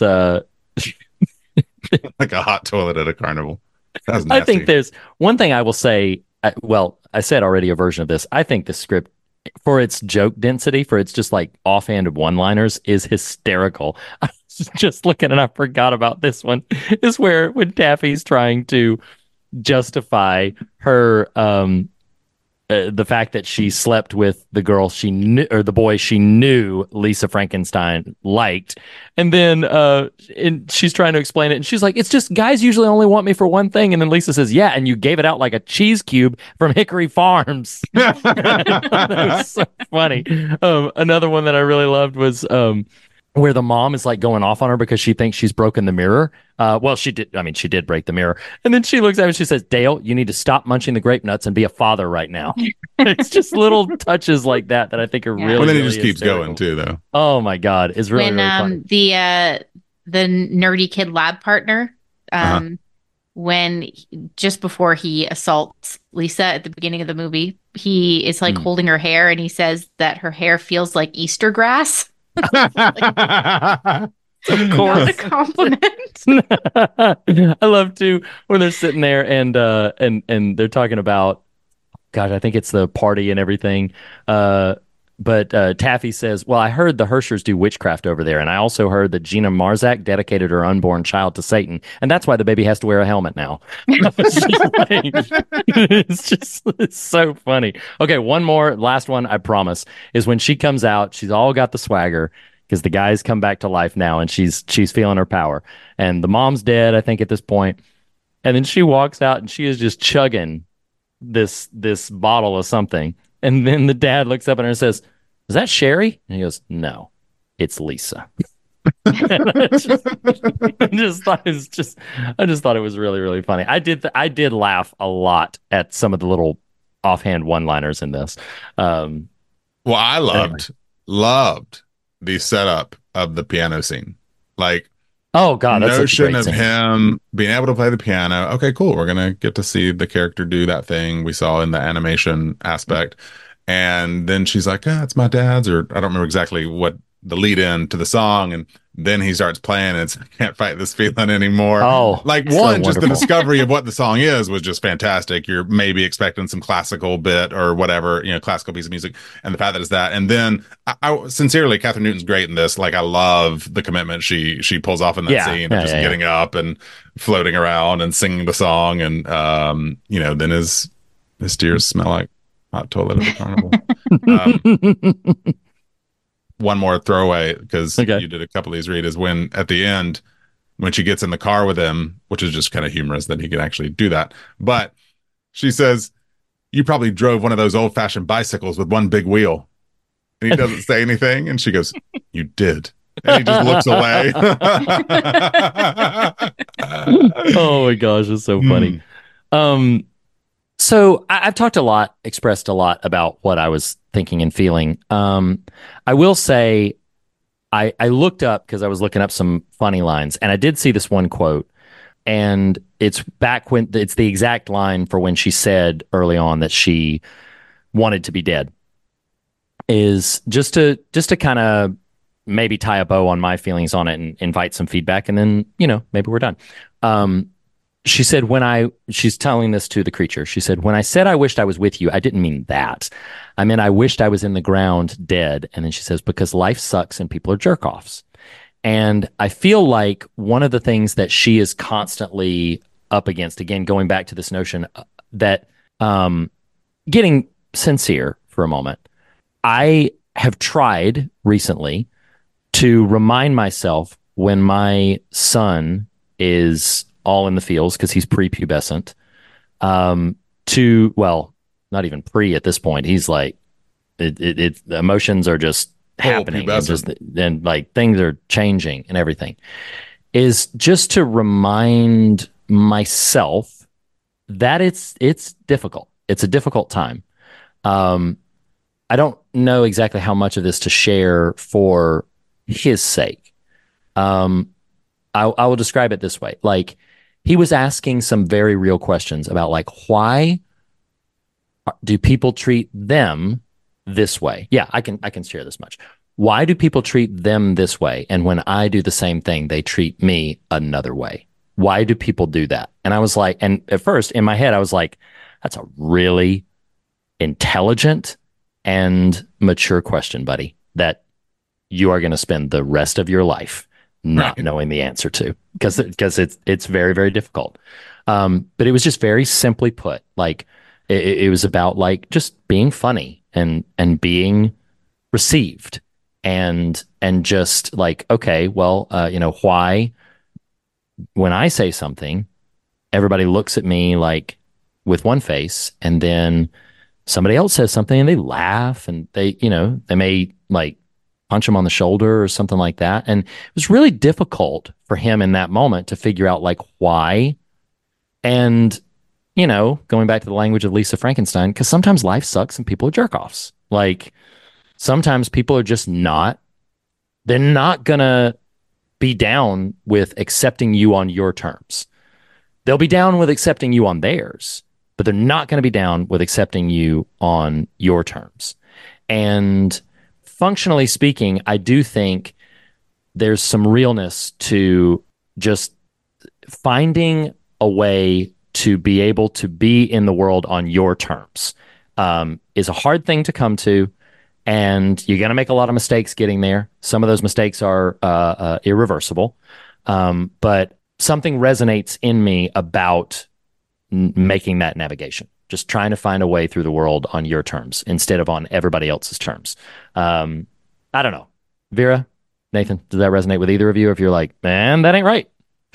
like a hot toilet at a carnival. That's nasty. I think there's one thing I will say. I said already a version of this. I think the script for its joke density, for its just like offhanded one-liners is hysterical. I was just looking and I forgot about this one. Is where when Taffy's trying to justify her the fact that she slept with the girl she knew, or the boy she knew Lisa Frankenstein liked. And then and she's trying to explain it. And she's like, it's just guys usually only want me for one thing. And then Lisa says, yeah, and you gave it out like a cheese cube from Hickory Farms. That was so funny. Another one that I really loved was where the mom is like going off on her because she thinks she's broken the mirror. Well, she did. I mean, she did break the mirror. And then she looks at him and she says, Dale, you need to stop munching the grape nuts and be a father right now. It's just little touches like that I think are really, Well, then he really just keeps hysterical. going too, though. Oh my God. It's really, When really funny. the nerdy kid lab partner, just before he assaults Lisa at the beginning of the movie, he is like holding her hair and he says that her hair feels like Easter grass. Of Not a course. compliment. I love too when they're sitting there and they're talking about, gosh, I think it's the party and everything. But Taffy says, well, I heard the Hershers do witchcraft over there, and I also heard that Gina Marzak dedicated her unborn child to Satan, and that's why the baby has to wear a helmet now. It's so funny. Okay, one more, last one, I promise, is when she comes out, she's all got the swagger because the guys come back to life now, and she's feeling her power. And the mom's dead, I think, at this point. And then she walks out, and she is just chugging this bottle of something. And then the dad looks up at her and says, is that Sherry? And he goes, no, it's Lisa. I just thought it was really, really funny. I did laugh a lot at some of the little offhand one-liners in this. Well, I loved the setup of the piano scene. Like, oh God, that's notion such a of great scene. him being able to play the piano. Okay, cool. We're gonna get to see the character do that thing we saw in the animation aspect. And then she's like, it's my dad's, or I don't remember exactly what the lead in to the song. And then he starts playing and it's I can't fight this feeling anymore. Oh, like so one, just the wonderful. discovery of what the song is was just fantastic. You're maybe expecting some classical bit or whatever, classical piece of music, and the fact that it's that. And then I sincerely, Catherine Newton's great in this. Like, I love the commitment she pulls off in that scene of just getting up and floating around and singing the song. And then his tears smell like hot toilet at the carnival. One more throwaway, because you did a couple of these, Reed, is when at the end, when she gets in the car with him, which is just kind of humorous that he could actually do that. But she says, you probably drove one of those old fashioned bicycles with one big wheel. And he doesn't say anything. And she goes, you did. And he just looks away. Oh my gosh, it's so funny. So I've expressed a lot about what I was thinking and feeling. I will say I looked up because I was looking up some funny lines, and I did see this one quote, and it's back when it's the exact line for when she said early on that she wanted to be dead. Is just to kind of maybe tie a bow on my feelings on it and invite some feedback, and then maybe we're done. She said, she's telling this to the creature. She said, when I said I wished I was with you, I didn't mean that. I meant I wished I was in the ground dead. And then she says, because life sucks and people are jerk-offs. And I feel like one of the things that she is constantly up against, again, going back to this notion that getting sincere for a moment, I have tried recently to remind myself when my son is all in the fields because he's prepubescent. Not even pre at this point. He's like, the emotions are just happening, and like things are changing and everything. Is just to remind myself that it's difficult. It's a difficult time. I don't know exactly how much of this to share for his sake. I will describe it this way. Like, he was asking some very real questions about, like, why do people treat them this way? Yeah, I can share this much. Why do people treat them this way? And when I do the same thing, they treat me another way. Why do people do that? And I was like, and at first in my head, I was like, that's a really intelligent and mature question, buddy, that you are going to spend the rest of your life not knowing the answer to, because it's very, very difficult. But it was just very simply put, like, it was about like just being funny and being received and just like, okay, well, why when I say something, everybody looks at me like with one face, and then somebody else says something and they laugh and they may like punch him on the shoulder or something like that. And it was really difficult for him in that moment to figure out like why. And, going back to the language of Lisa Frankenstein, because sometimes life sucks and people are jerk offs. Like sometimes people are just they're not going to be down with accepting you on your terms. They'll be down with accepting you on theirs, but they're not going to be down with accepting you on your terms. And functionally speaking, I do think there's some realness to just finding a way to be able to be in the world on your terms. Is a hard thing to come to, and you're going to make a lot of mistakes getting there. Some of those mistakes are irreversible, but something resonates in me about making that navigation, just trying to find a way through the world on your terms instead of on everybody else's terms. I don't know. Vera, Nathan, does that resonate with either of you? If you're like, man, that ain't right.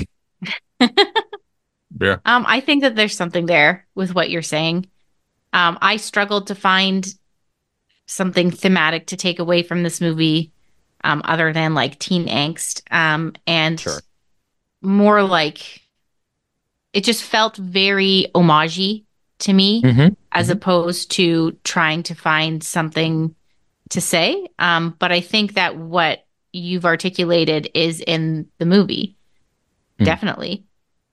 Yeah. I think that there's something there with what you're saying. I struggled to find something thematic to take away from this movie, other than like teen angst, and Sure. more like it just felt very homage-y to me, as opposed to trying to find something to say. But I think that what you've articulated is in the movie, definitely.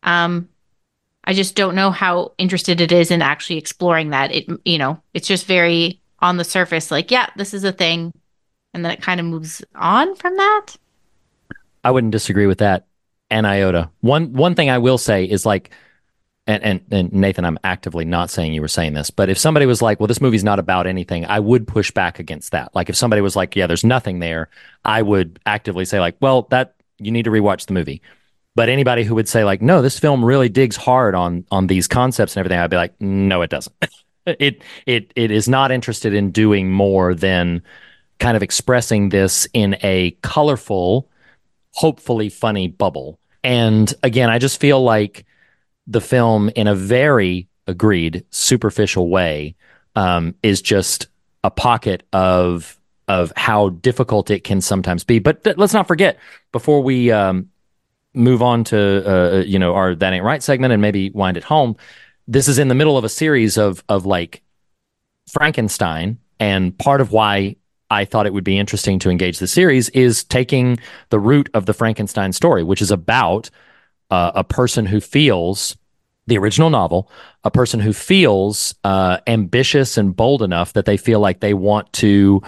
I just don't know how interested it is in actually exploring that. It's just very on the surface, like, yeah, this is a thing. And then it kind of moves on from that. I wouldn't disagree with that an iota. One thing I will say is like, and Nathan, I'm actively not saying you were saying this, but if somebody was like, well, this movie's not about anything, I would push back against that. Like if somebody was like, yeah, there's nothing there, I would actively say like, well, that you need to rewatch the movie. But anybody who would say like, no, this film really digs hard on these concepts and everything, I'd be like, no, it doesn't. It is not interested in doing more than kind of expressing this in a colorful, hopefully funny bubble. And again, I just feel like the film, in a very agreed superficial way, is just a pocket of how difficult it can sometimes be. But let's not forget, before we move on to our That Ain't Right segment and maybe wind it home, this is in the middle of a series of like Frankenstein, and part of why I thought it would be interesting to engage the series is taking the root of the Frankenstein story, which is about a person who feels, the original novel, a person who feels ambitious and bold enough that they feel like they want to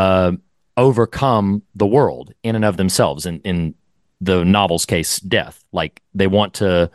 overcome the world in and of themselves. In the novel's case, death. Like they want to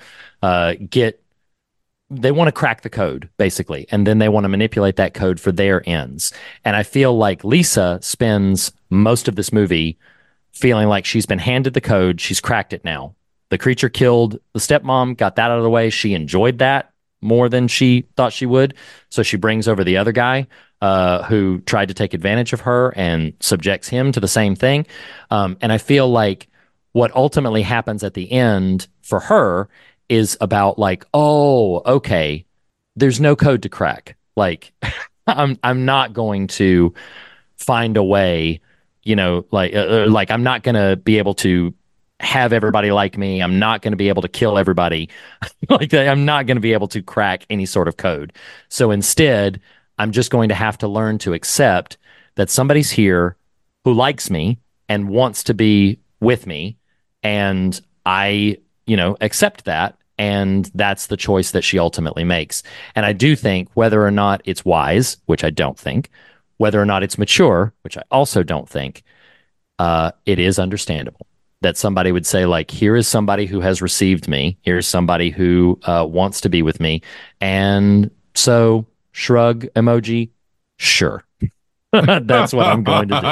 they want to crack the code, basically, and then they want to manipulate that code for their ends. And I feel like Lisa spends most of this movie feeling like she's been handed the code, she's cracked it now. The creature killed the stepmom, got that out of the way. She enjoyed that more than she thought she would. So she brings over the other guy who tried to take advantage of her and subjects him to the same thing. And I feel like what ultimately happens at the end for her is about like, oh, okay, there's no code to crack. Like, I'm not going to find a way, like I'm not going to be able to have everybody like me. I'm not going to be able to kill everybody. Like I'm not going to be able to crack any sort of code. So instead, I'm just going to have to learn to accept that somebody's here who likes me and wants to be with me. And I, accept that. And that's the choice that she ultimately makes. And I do think whether or not it's wise, which I don't think, whether or not it's mature, which I also don't think, it is understandable that somebody would say, like, here is somebody who has received me. Here's somebody who wants to be with me. And so, shrug emoji, sure. That's what I'm going to do.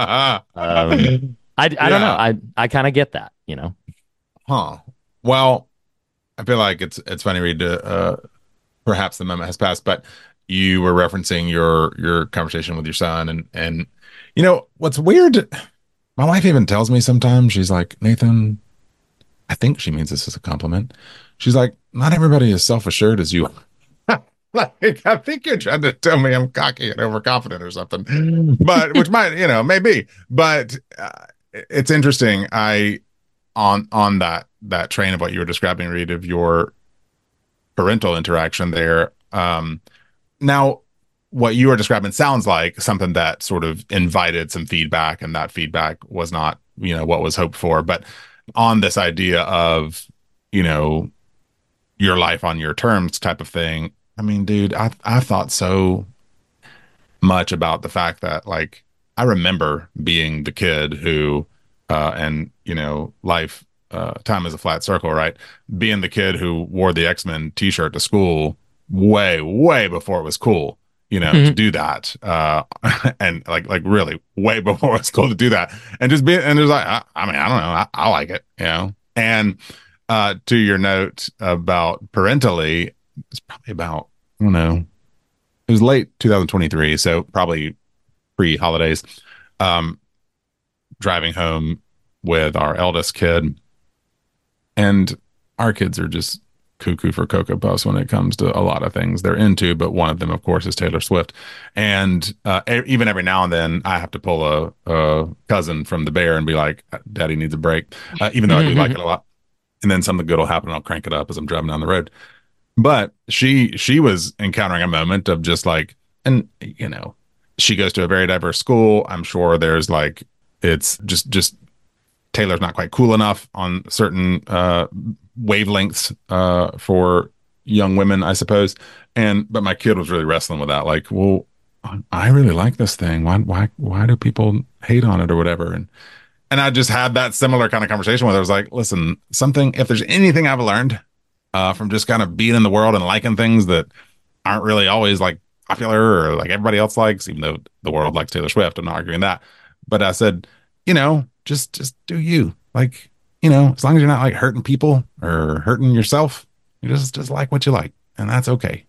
I don't know. I kind of get that, Huh. Well, I feel like it's funny, Reed, to perhaps the moment has passed, but you were referencing your conversation with your son, and what's weird. My wife even tells me sometimes, she's like, Nathan, I think she means this as a compliment. She's like, not everybody is self-assured as you are. Like, I think you're trying to tell me I'm cocky and overconfident or something, but which might, maybe. But it's interesting. On that train of what you were describing, Reed, of your parental interaction there. Now, what you are describing sounds like something that sort of invited some feedback, and that feedback was not, what was hoped for. But on this idea of, your life on your terms type of thing, I mean, dude, I thought so much about the fact that, like, I remember being the kid who, life, time is a flat circle, right? Being the kid who wore the X-Men t-shirt to school way, way before it was cool, to do that. And like really way before it's cool to do that. And just being, and there's like, I mean, I don't know. I like it, And to your note about parentally, it's probably about, I don't know, it was late 2023. So probably pre-holidays, driving home with our eldest kid. And our kids are just cuckoo for Cocoa Puffs when it comes to a lot of things they're into, but one of them, of course, is Taylor Swift. And even every now and then, I have to pull a cousin from the bear and be like, "Daddy needs a break," even though I do like it a lot. And then something good will happen, and I'll crank it up as I'm driving down the road. But she was encountering a moment of just like, and she goes to a very diverse school. I'm sure there's like, it's just Taylor's not quite cool enough on certain wavelengths for young women, I suppose. But my kid was really wrestling with that. Like, well, I really like this thing. Why do people hate on it or whatever? And I just had that similar kind of conversation where I was like, listen, if there's anything I've learned from just kind of being in the world and liking things that aren't really always like popular or like everybody else likes, even though the world likes Taylor Swift, I'm not arguing that. But I said, just do you, like, as long as you're not like hurting people or hurting yourself, you just like what you like, and that's okay.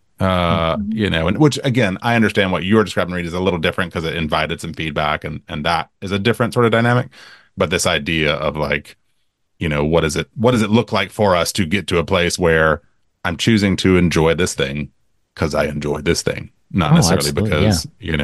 And which, again, I understand what you're describing, Reed, is a little different because it invited some feedback, and that is a different sort of dynamic. But this idea of like, what does it look like for us to get to a place where I'm choosing to enjoy this thing because I enjoy this thing, not necessarily because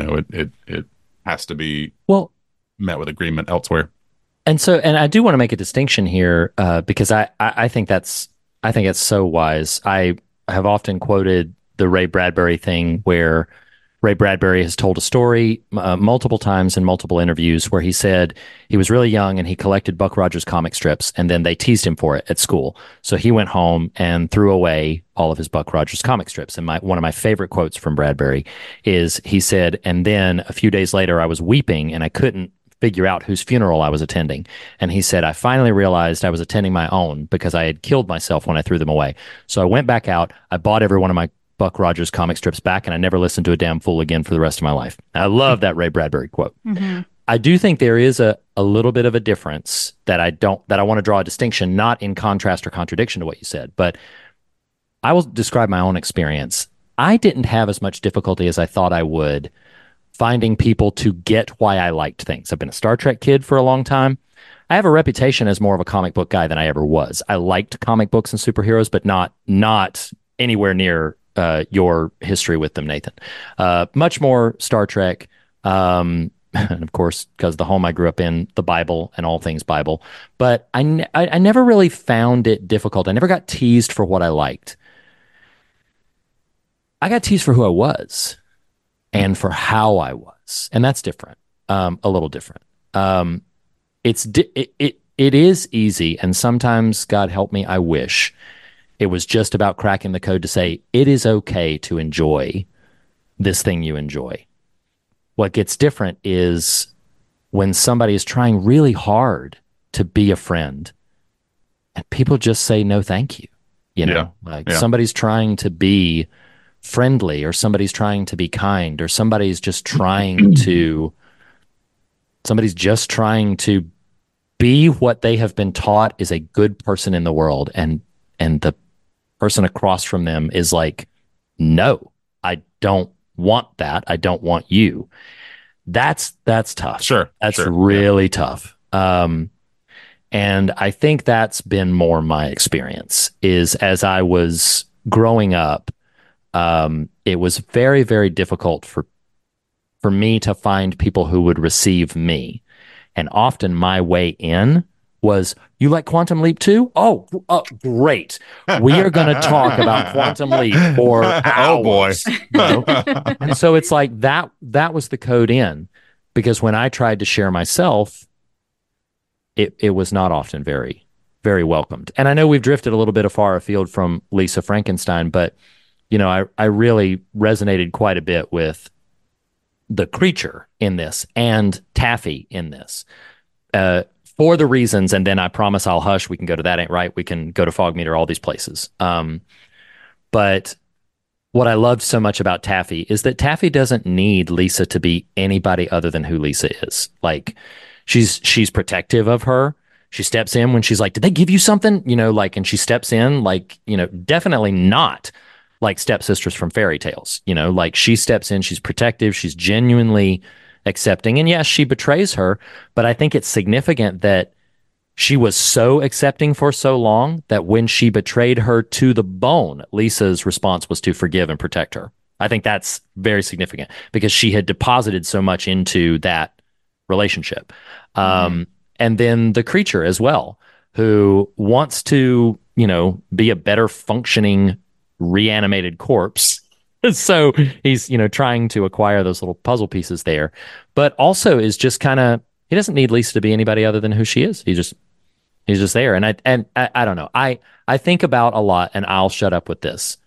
it has to be met with agreement elsewhere. And I do want to make a distinction here because I think it's so wise. I have often quoted the Ray Bradbury thing, where Ray Bradbury has told a story multiple times in multiple interviews where he said he was really young and he collected Buck Rogers comic strips, and then they teased him for it at school. So he went home and threw away all of his Buck Rogers comic strips. And one of my favorite quotes from Bradbury is, he said, "And then a few days later, I was weeping and I couldn't figure out whose funeral I was attending." And he said, "I finally realized I was attending my own because I had killed myself when I threw them away. So I went back out, I bought every one of my Buck Rogers comic strips back, and I never listened to a damn fool again for the rest of my life." I love that Ray Bradbury quote. Mm-hmm. I do think there is a little bit of a difference that I want to draw a distinction, not in contrast or contradiction to what you said, but I will describe my own experience. I didn't have as much difficulty as I thought I would finding people to get why I liked things. I've been a Star Trek kid for a long time. I have a reputation as more of a comic book guy than I ever was. I liked comic books and superheroes, but not anywhere near your history with them, Nathan. Much more Star Trek. And of course, because the home I grew up in, the Bible and all things Bible. But I never really found it difficult. I never got teased for what I liked. I got teased for who I was and for how I was. And that's different, a little different. It is easy. And sometimes, God help me, I wish it was just about cracking the code to say, it is okay to enjoy this thing you enjoy. What gets different is when somebody is trying really hard to be a friend and people just say, no, thank you. Somebody's trying to be friendly, or somebody's trying to be kind, or somebody's just trying to be what they have been taught is a good person in the world. And the person across from them is like no, I don't want that. I don't want you. That's tough. Sure. That's sure. really tough. And I think that's been more my experience is as I was growing up, it was very, very difficult for me to find people who would receive me. And often my way in was, you like Quantum Leap too? Oh, great. We are going to talk about Quantum Leap for hours. Oh, boy. You know? And so it's like that was the code in, because when I tried to share myself, it was not often very, very welcomed. And I know we've drifted a little bit far afield from Lisa Frankenstein, but you know, I really resonated quite a bit with the creature in this and Taffy in this for the reasons. And then I promise I'll hush. We can go to That Ain't Right. We can go to Fog Meter, all these places. But what I loved so much about Taffy is that Taffy doesn't need Lisa to be anybody other than who Lisa is. Like, she's protective of her. She steps in when she's like, did they give you something? You know, like, and she steps in like, you know, definitely not like stepsisters from fairy tales, you know, like she steps in, she's protective, she's genuinely accepting. And yes, she betrays her, but I think it's significant that she was so accepting for so long that when she betrayed her to the bone, Lisa's response was to forgive and protect her. I think that's very significant because she had deposited so much into that relationship. And then the creature as well, who wants to, you know, be a better functioning reanimated corpse. So he's, you know, trying to acquire those little puzzle pieces there, but also is just kind of, he doesn't need Lisa to be anybody other than who she is. He's just there. And I don't know. I think about a lot, and I'll shut up with this.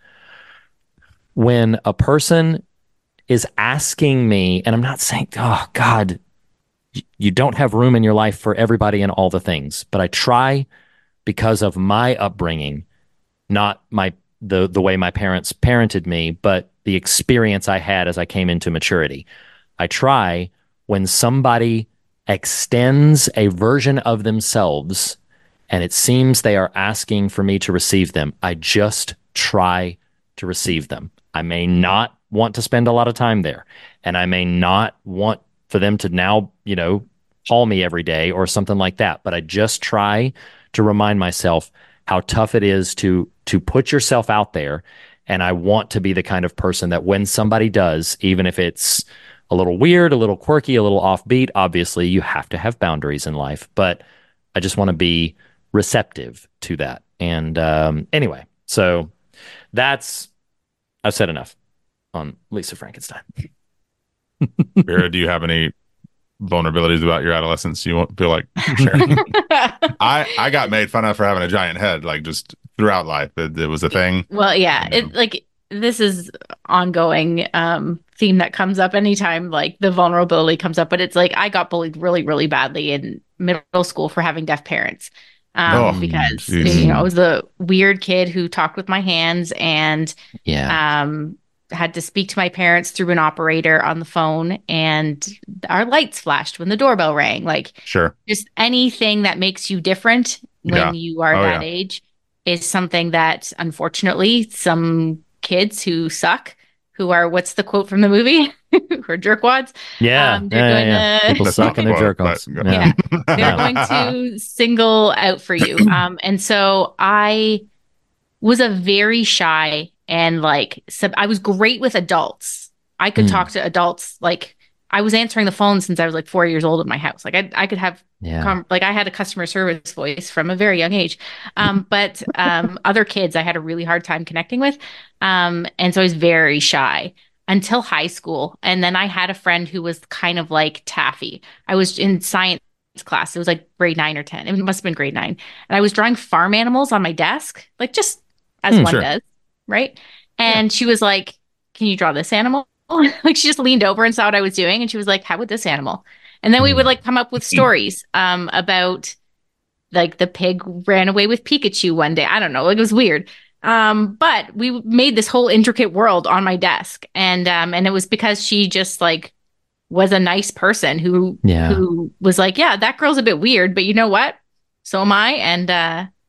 When a person is asking me, and I'm not saying, oh God, you don't have room in your life for everybody and all the things, but I try, because of my upbringing, not the way my parents parented me, but the experience I had as I came into maturity. I try, when somebody extends a version of themselves and it seems they are asking for me to receive them, I just try to receive them. I may not want to spend a lot of time there, and I may not want for them to now, you know, call me every day or something like that, but I just try to remind myself how tough it is to put yourself out there. And I want to be the kind of person that when somebody does, even if it's a little weird, a little quirky, a little offbeat, obviously you have to have boundaries in life, but I just want to be receptive to that. And anyway, so I've said enough on Lisa Frankenstein. Vera, do you have any vulnerabilities about your adolescence you won't feel like sharing? I got made fun of for having a giant head, like just throughout life. It was a thing. Well, yeah, you know. It like this is ongoing theme that comes up anytime like the vulnerability comes up. But it's like I got bullied really, really badly in middle school for having deaf parents because you know I was the weird kid who talked with my hands and had to speak to my parents through an operator on the phone, and our lights flashed when the doorbell rang. Like, sure, just anything that makes you different when you are that age is something that, unfortunately, some kids who suck, who are, what's the quote from the movie? Who are jerkwads. People suck and they're jerk-offs. They're going to single out for you. And so I was a very shy and like, I was great with adults. I could talk to adults. Like I was answering the phone since I was like 4 years old at my house. Like I could have, like I had a customer service voice from a very young age. But other kids I had a really hard time connecting with. And so I was very shy until high school. And then I had a friend who was kind of like Taffy. I was in science class. It was like grade 9 or 10. It must have been grade 9. And I was drawing farm animals on my desk, like just as one does. Right. And she was like, can you draw this animal? Like she just leaned over and saw what I was doing. And she was like, how would this animal? And then we would like come up with stories about like the pig ran away with Pikachu one day. I don't know. Like, it was weird. But we made this whole intricate world on my desk. And it was because she just like was a nice person who was like, yeah, that girl's a bit weird, but you know what? So am I.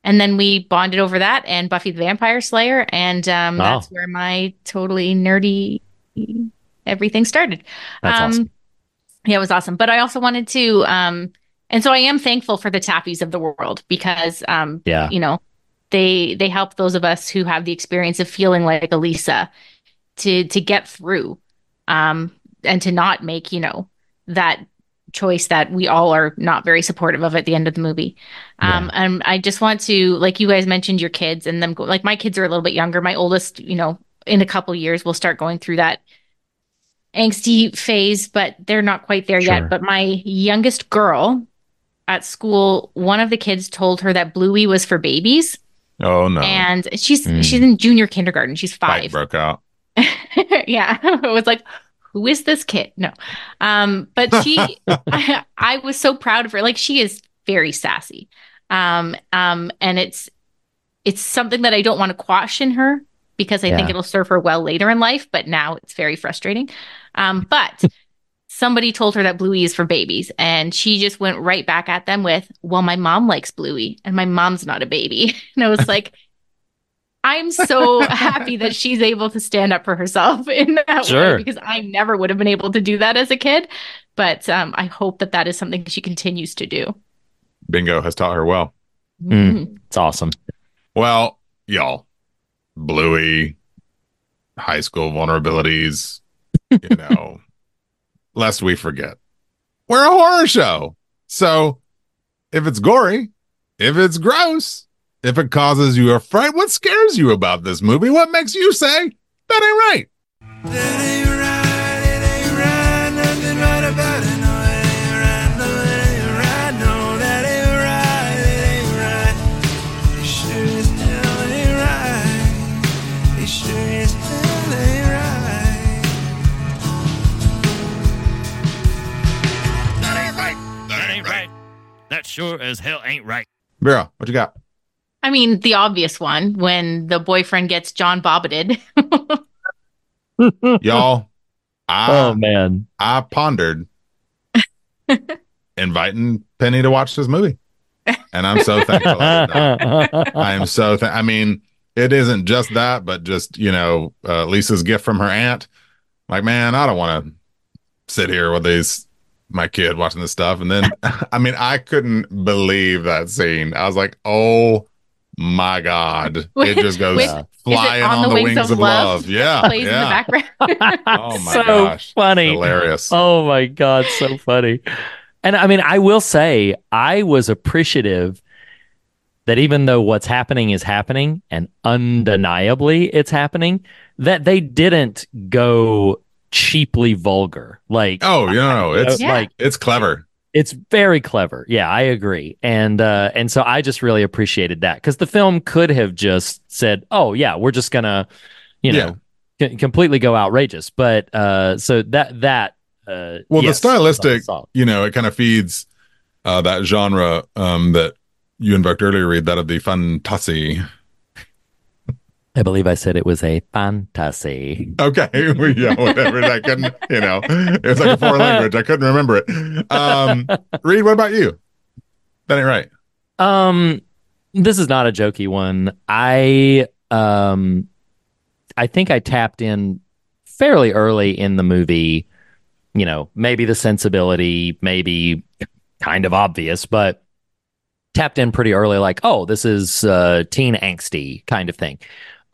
And then we bonded over that and Buffy the Vampire Slayer. And that's where my totally nerdy everything started. That's awesome. Yeah, it was awesome. But I also wanted to, and so I am thankful for the Tappies of the world because, you know, they help those of us who have the experience of feeling like Elisa to get through, and to not make, you know, that choice that we all are not very supportive of at the end of the movie. And I just want to, like you guys mentioned your kids and them like my kids are a little bit younger. My oldest, you know, in a couple years will start going through that angsty phase, but they're not quite there yet. But my youngest girl at school, one of the kids told her that Bluey was for babies. Oh no. And she's in junior kindergarten. She's 5. Fight broke out. Yeah. It was like, who is this kid? No. But she, I was so proud of her. Like, she is very sassy. And it's something that I don't want to quash in her because I think it'll serve her well later in life. But now it's very frustrating. But somebody told her that Bluey is for babies. And she just went right back at them with, well, my mom likes Bluey and my mom's not a baby. And I was like, I'm so happy that she's able to stand up for herself in that way because I never would have been able to do that as a kid. But I hope that that is something she continues to do. Bingo has taught her well. It's awesome. Well, y'all, Bluey, high school vulnerabilities, you know, lest we forget, we're a horror show. So if it's gory, if it's gross, if it causes you a fright, what scares you about this movie? What makes you say, that ain't right? That ain't right, it ain't right, nothing right about it, no, it ain't right, no, it ain't right, no, that ain't right, it ain't right, it sure as hell ain't right, it sure as hell ain't right. That ain't right, that ain't right, that sure as hell ain't right. Vera, what you got? I mean, the obvious one, when the boyfriend gets John Bobbited. Y'all, I pondered inviting Penny to watch this movie. And I'm so thankful. I am so I mean, it isn't just that, but just, you know, Lisa's gift from her aunt. Like, man, I don't want to sit here with my kid watching this stuff. And then, I mean, I couldn't believe that scene. I was like, oh my God. It just goes flying on the wings of love. Yeah. Plays in the background. Oh my so gosh. Funny. Hilarious. Oh my God. So funny. And I mean, I will say, I was appreciative that even though what's happening is happening and undeniably it's happening, that they didn't go cheaply vulgar. Like, oh, you know, it's like, it's clever. It's very clever. Yeah, I agree. And so I just really appreciated that because the film could have just said, oh, yeah, we're just going to, you know, completely go outrageous. But so that well, the stylistic, you know, it kind of feeds that genre that you invoked earlier, Reed, that of the fantasy. I believe I said it was a fantasy. Okay. Yeah, whatever. I couldn't, you know, it was like a foreign language. I couldn't remember it. Reed, what about you? That ain't right. This is not a jokey one. I think I tapped in fairly early in the movie, you know, maybe the sensibility, maybe kind of obvious, but tapped in pretty early, like, oh, this is teen angsty kind of thing.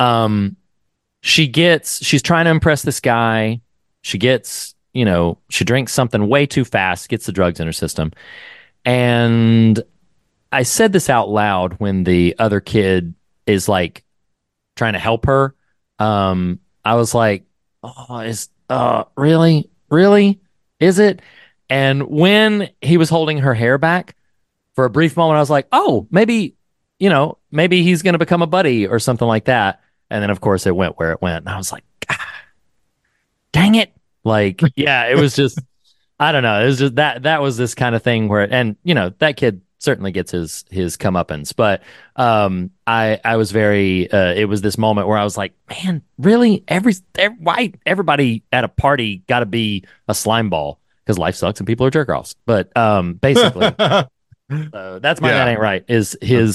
She's trying to impress this guy. She gets, you know, she drinks something way too fast, gets the drugs in her system. And I said this out loud when the other kid is like trying to help her. I was like, oh, really? Is it? And when he was holding her hair back for a brief moment, I was like, oh, maybe he's going to become a buddy or something like that. And then, of course, it went where it went. And I was like, dang it. Like, yeah, it was just, I don't know. It was just that was this kind of thing where, and, you know, that kid certainly gets his comeuppance. But I was very, it was this moment where I was like, man, really? Why everybody at a party got to be a slime ball? Because life sucks and people are jerk offs. But basically, that's my that ain't right. Is his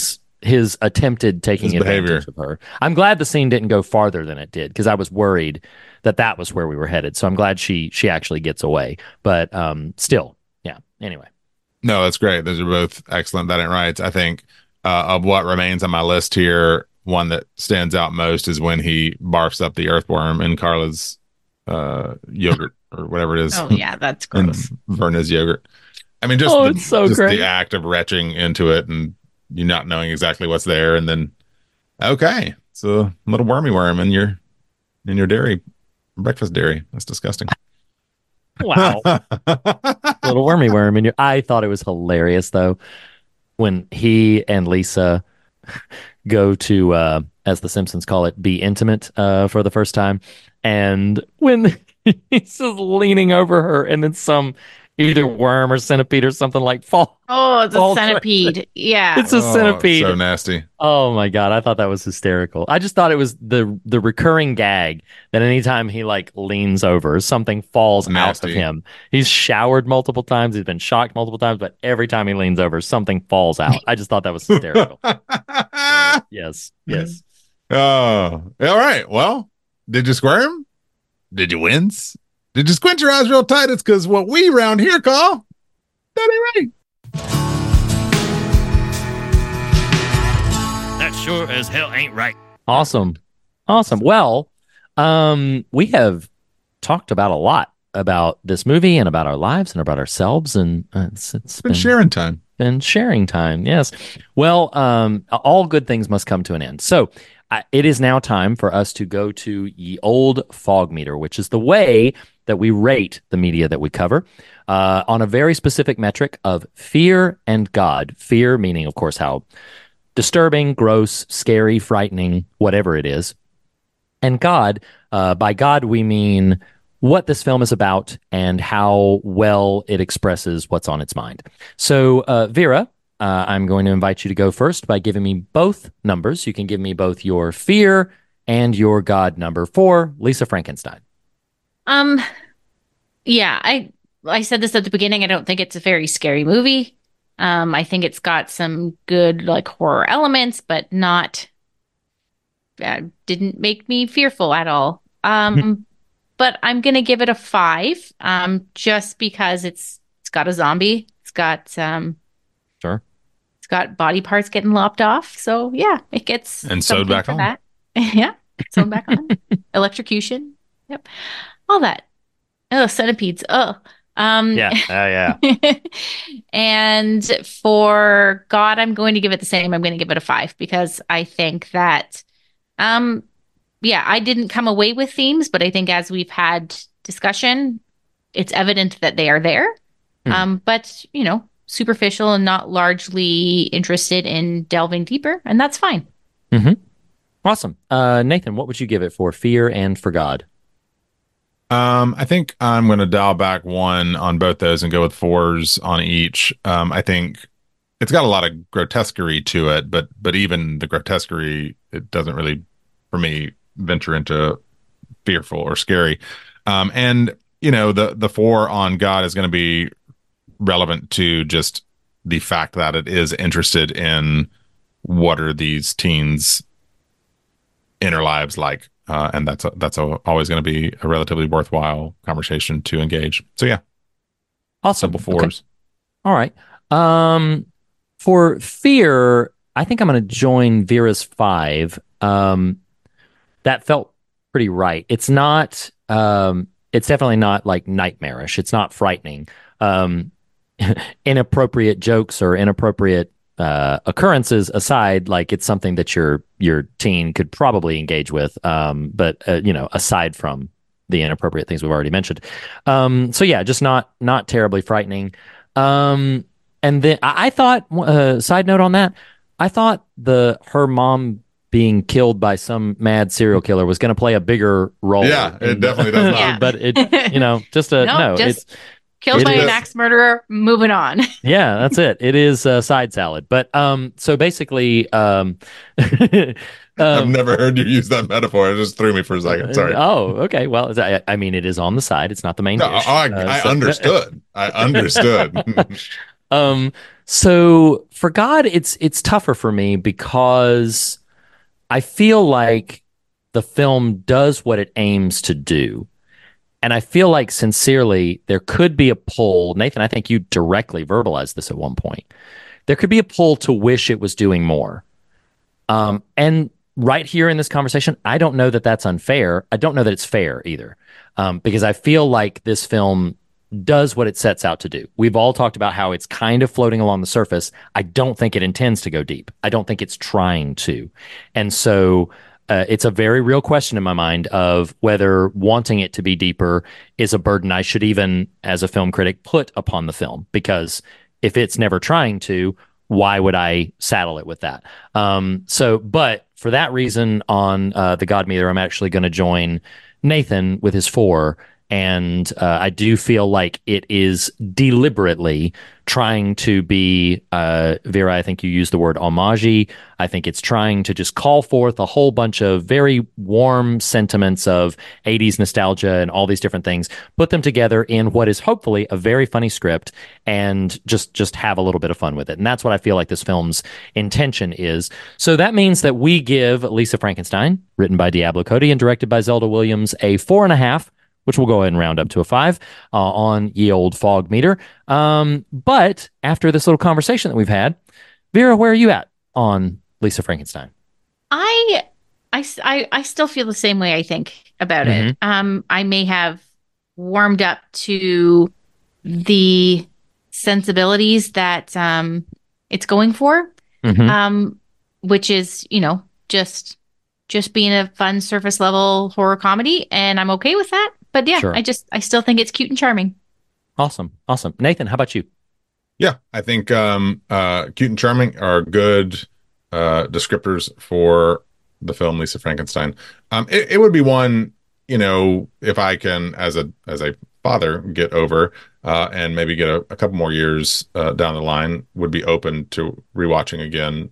his attempted taking His behavior. advantage of her. I'm glad the scene didn't go farther than it did because I was worried that was where we were headed. So I'm glad she actually gets away. But still, yeah. Anyway. No, that's great. Those are both excellent. That ain't right. I think of what remains on my list here, one that stands out most is when he barfs up the earthworm in Carla's yogurt or whatever it is. Oh yeah, that's gross. And Verna's yogurt. I mean, just, it's so just great. the act of retching into it and you not knowing exactly what's there, and then okay, it's a little wormy worm in your dairy, breakfast dairy. That's disgusting. Wow. Little wormy worm in your. I thought it was hilarious though when he and Lisa go to, as the Simpsons call it, be intimate for the first time, and when he's just leaning over her, and then some either worm or centipede or something like fall. Oh, it's a falls centipede. right- Yeah. It's a centipede. So nasty. Oh my God, I thought that was hysterical. I just thought it was the recurring gag that anytime he like leans over, something falls out Nasty. of him. He's showered multiple times, he's been shocked multiple times, but every time he leans over, something falls out. I just thought that was hysterical. Yes. Oh, all right. Well, did you squirm? Did you wince? Did you squint your eyes real tight? It's because what we round here call that ain't right. That sure as hell ain't right. Awesome. Well, we have talked about a lot about this movie and about our lives and about ourselves, and it's Been sharing time. been sharing time. Yes. Well, all good things must come to an end. So it is now time for us to go to ye old fog meter, which is the way that we rate the media that we cover on a very specific metric of fear and God. Fear meaning, of course, how disturbing, gross, scary, frightening, whatever it is. And God, by God, we mean what this film is about and how well it expresses what's on its mind. So, Vera, I'm going to invite you to go first by giving me both numbers. You can give me both your fear and your God number for Lisa Frankenstein. Yeah, I said this at the beginning. I don't think it's a very scary movie. I think it's got some good like horror elements, but not didn't make me fearful at all. But I'm gonna give it a 5, just because it's got a zombie. It's got Sure. it's got body parts getting lopped off. So yeah, it gets And sewed something back for on. that. Yeah, sewn back on. Electrocution. Yep, all that. Oh, centipedes. Oh, Yeah. and for God, I'm going to give it the same. I'm going to give it a 5 because I think that, yeah, I didn't come away with themes, but I think as we've had discussion, it's evident that they are there. But, you know, superficial and not largely interested in delving deeper, and that's fine. Awesome. Nathan, what would you give it for fear and for God? I think I'm going to dial back 1 on both those and go with 4s on each. I think it's got a lot of grotesquerie to it, but even the grotesquerie, it doesn't really, for me, venture into fearful or scary. And you know, the 4 on God is going to be relevant to just the fact that it is interested in what are these teens' inner lives like. And that's always going to be a relatively worthwhile conversation to engage. So yeah, Awesome. simple 4s. Okay. All right. For fear, I think I'm going to join Vera's 5. That felt pretty right. It's not. It's definitely not like nightmarish. It's not frightening. Inappropriate jokes or inappropriate occurrences aside, like it's something that your teen could probably engage with. But you know, aside from the inappropriate things we've already mentioned. So yeah, just not terribly frightening. And then I thought, side note on that, I thought her mom being killed by some mad serial killer was going to play a bigger role. Yeah, it definitely does not. Yeah. But it, you know, just a No, just it's killed it by is- an axe murderer. Moving on. yeah, that's it. It is side salad. But so basically, I've never heard you use that metaphor. It just threw me for a second. Sorry. Oh, okay. Well, I mean, it is on the side. It's not the main No, dish. I understood. I understood. So for God, it's tougher for me because I feel like the film does what it aims to do. And I feel like sincerely, there could be a pull. Nathan, I think you directly verbalized this at one point. There could be a pull to wish it was doing more. And right here in this conversation, I don't know that that's unfair. I don't know that it's fair either, because I feel like this film does what it sets out to do. We've all talked about how it's kind of floating along the surface. I don't think it intends to go deep. I don't think it's trying to. And so it's a very real question in my mind of whether wanting it to be deeper is a burden I should even, as a film critic, put upon the film. Because if it's never trying to, why would I saddle it with that? But for that reason, on the God Meter, I'm actually going to join Nathan with his 4. And I do feel like it is deliberately trying to be, Vera, I think you used the word homage. I think it's trying to just call forth a whole bunch of very warm sentiments of 80s nostalgia and all these different things, put them together in what is hopefully a very funny script, and just have a little bit of fun with it. And that's what I feel like this film's intention is. So that means that we give Lisa Frankenstein, written by Diablo Cody and directed by Zelda Williams, a 4.5, which we'll go ahead and round up to a 5 on Ye Old Fog Meter. But after this little conversation that we've had, Vera, where are you at on Lisa Frankenstein? I still feel the same way, I think, about it. I may have warmed up to the sensibilities that it's going for, which is, just being a fun surface level horror comedy, and I'm okay with that. But yeah, sure. I still think it's cute and charming. Awesome. Nathan, how about you? Yeah, I think cute and charming are good descriptors for the film Lisa Frankenstein. It would be one, if I can, as a father, get over and maybe get a couple more years down the line, would be open to rewatching again.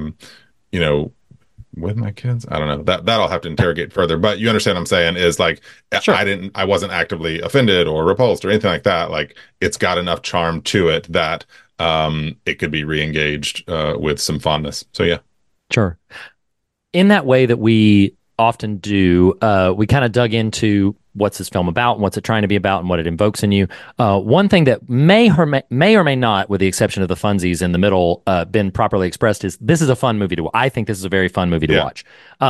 With my kids, I don't know, that I'll have to interrogate further, but you understand what I'm saying is like, sure. I wasn't actively offended or repulsed or anything like that. Like, it's got enough charm to it that it could be re-engaged with some fondness. So yeah. Sure. In that way that we often do, we kind of dug into what's this film about and what's it trying to be about and what it invokes in you. One thing that may or may not, with the exception of the funsies in the middle, been properly expressed is this is a fun movie to watch. I think this is a very fun movie to watch.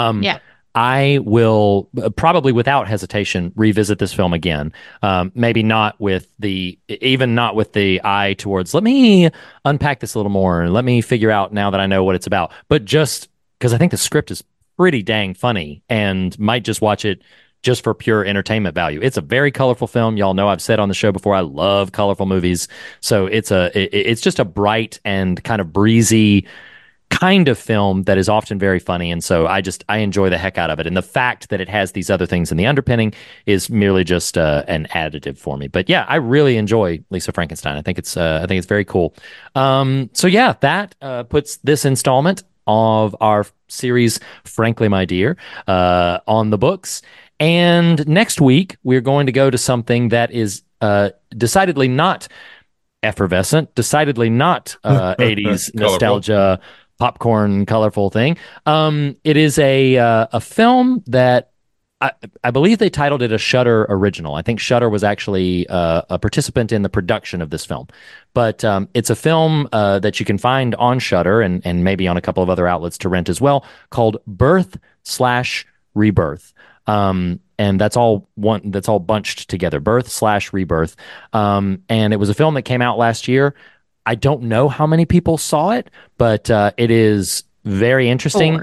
I will probably without hesitation revisit this film again. Maybe not with the eye towards, let me unpack this a little more and let me figure out now that I know what it's about, but just because I think the script is pretty dang funny and might just watch it just for pure entertainment value. It's a very colorful film. Y'all know I've said on the show before, I love colorful movies. So it's just a bright and kind of breezy kind of film that is often very funny. And so I enjoy the heck out of it. And the fact that it has these other things in the underpinning is merely just an additive for me. But yeah, I really enjoy Lisa Frankenstein. I think it's very cool. So yeah, that puts this installment of our series, Frankly My Dear, on the books. And next week, we're going to go to something that is decidedly not effervescent, decidedly not 80s nostalgia, popcorn, colorful thing. It is a film that I believe they titled it a Shudder original. I think Shudder was actually a participant in the production of this film. But it's a film that you can find on Shudder and maybe on a couple of other outlets to rent as well, called Birth/Rebirth. And that's all bunched together, Birth/Rebirth. And it was a film that came out last year. I don't know how many people saw it, but it is very interesting.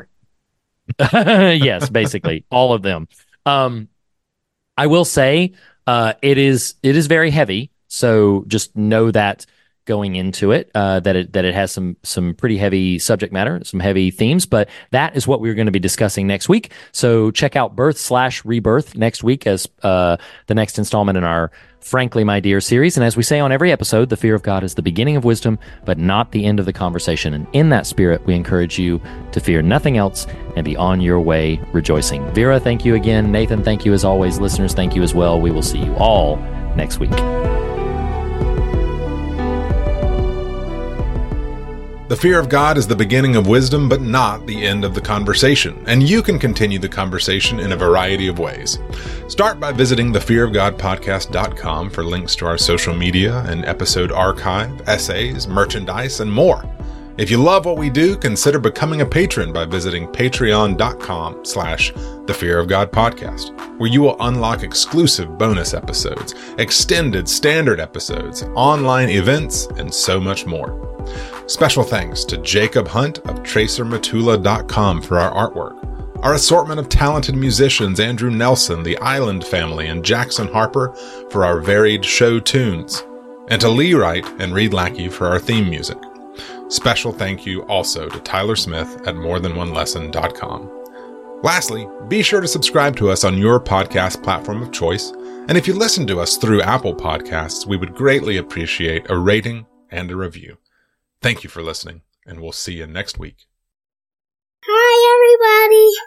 Yes, basically all of them. I will say it is very heavy, so just know that going into it, that it has some pretty heavy subject matter, some heavy themes, but that is what we're going to be discussing next week. So check out Birth/Rebirth next week as the next installment in our Frankly My Dear series. And as we say on every episode, the fear of God is the beginning of wisdom, but not the end of the conversation. And in that spirit, we encourage you to fear nothing else and be on your way rejoicing. Vera, thank you again. Nathan, thank you as always. Listeners, thank you as well. We will see you all next week. The fear of God is the beginning of wisdom, but not the end of the conversation, and you can continue the conversation in a variety of ways. Start by visiting thefearofgodpodcast.com for links to our social media and episode archive, essays, merchandise, and more. If you love what we do, consider becoming a patron by visiting patreon.com/thefearofgodpodcast, where you will unlock exclusive bonus episodes, extended standard episodes, online events, and so much more. Special thanks to Jacob Hunt of TracerMatula.com for our artwork, our assortment of talented musicians Andrew Nelson, the Island Family, and Jackson Harper for our varied show tunes, and to Lee Wright and Reed Lackey for our theme music. Special thank you also to Tyler Smith at morethanonelesson.com. Lastly, be sure to subscribe to us on your podcast platform of choice, and if you listen to us through Apple Podcasts, we would greatly appreciate a rating and a review. Thank you for listening, and we'll see you next week. Hi, everybody.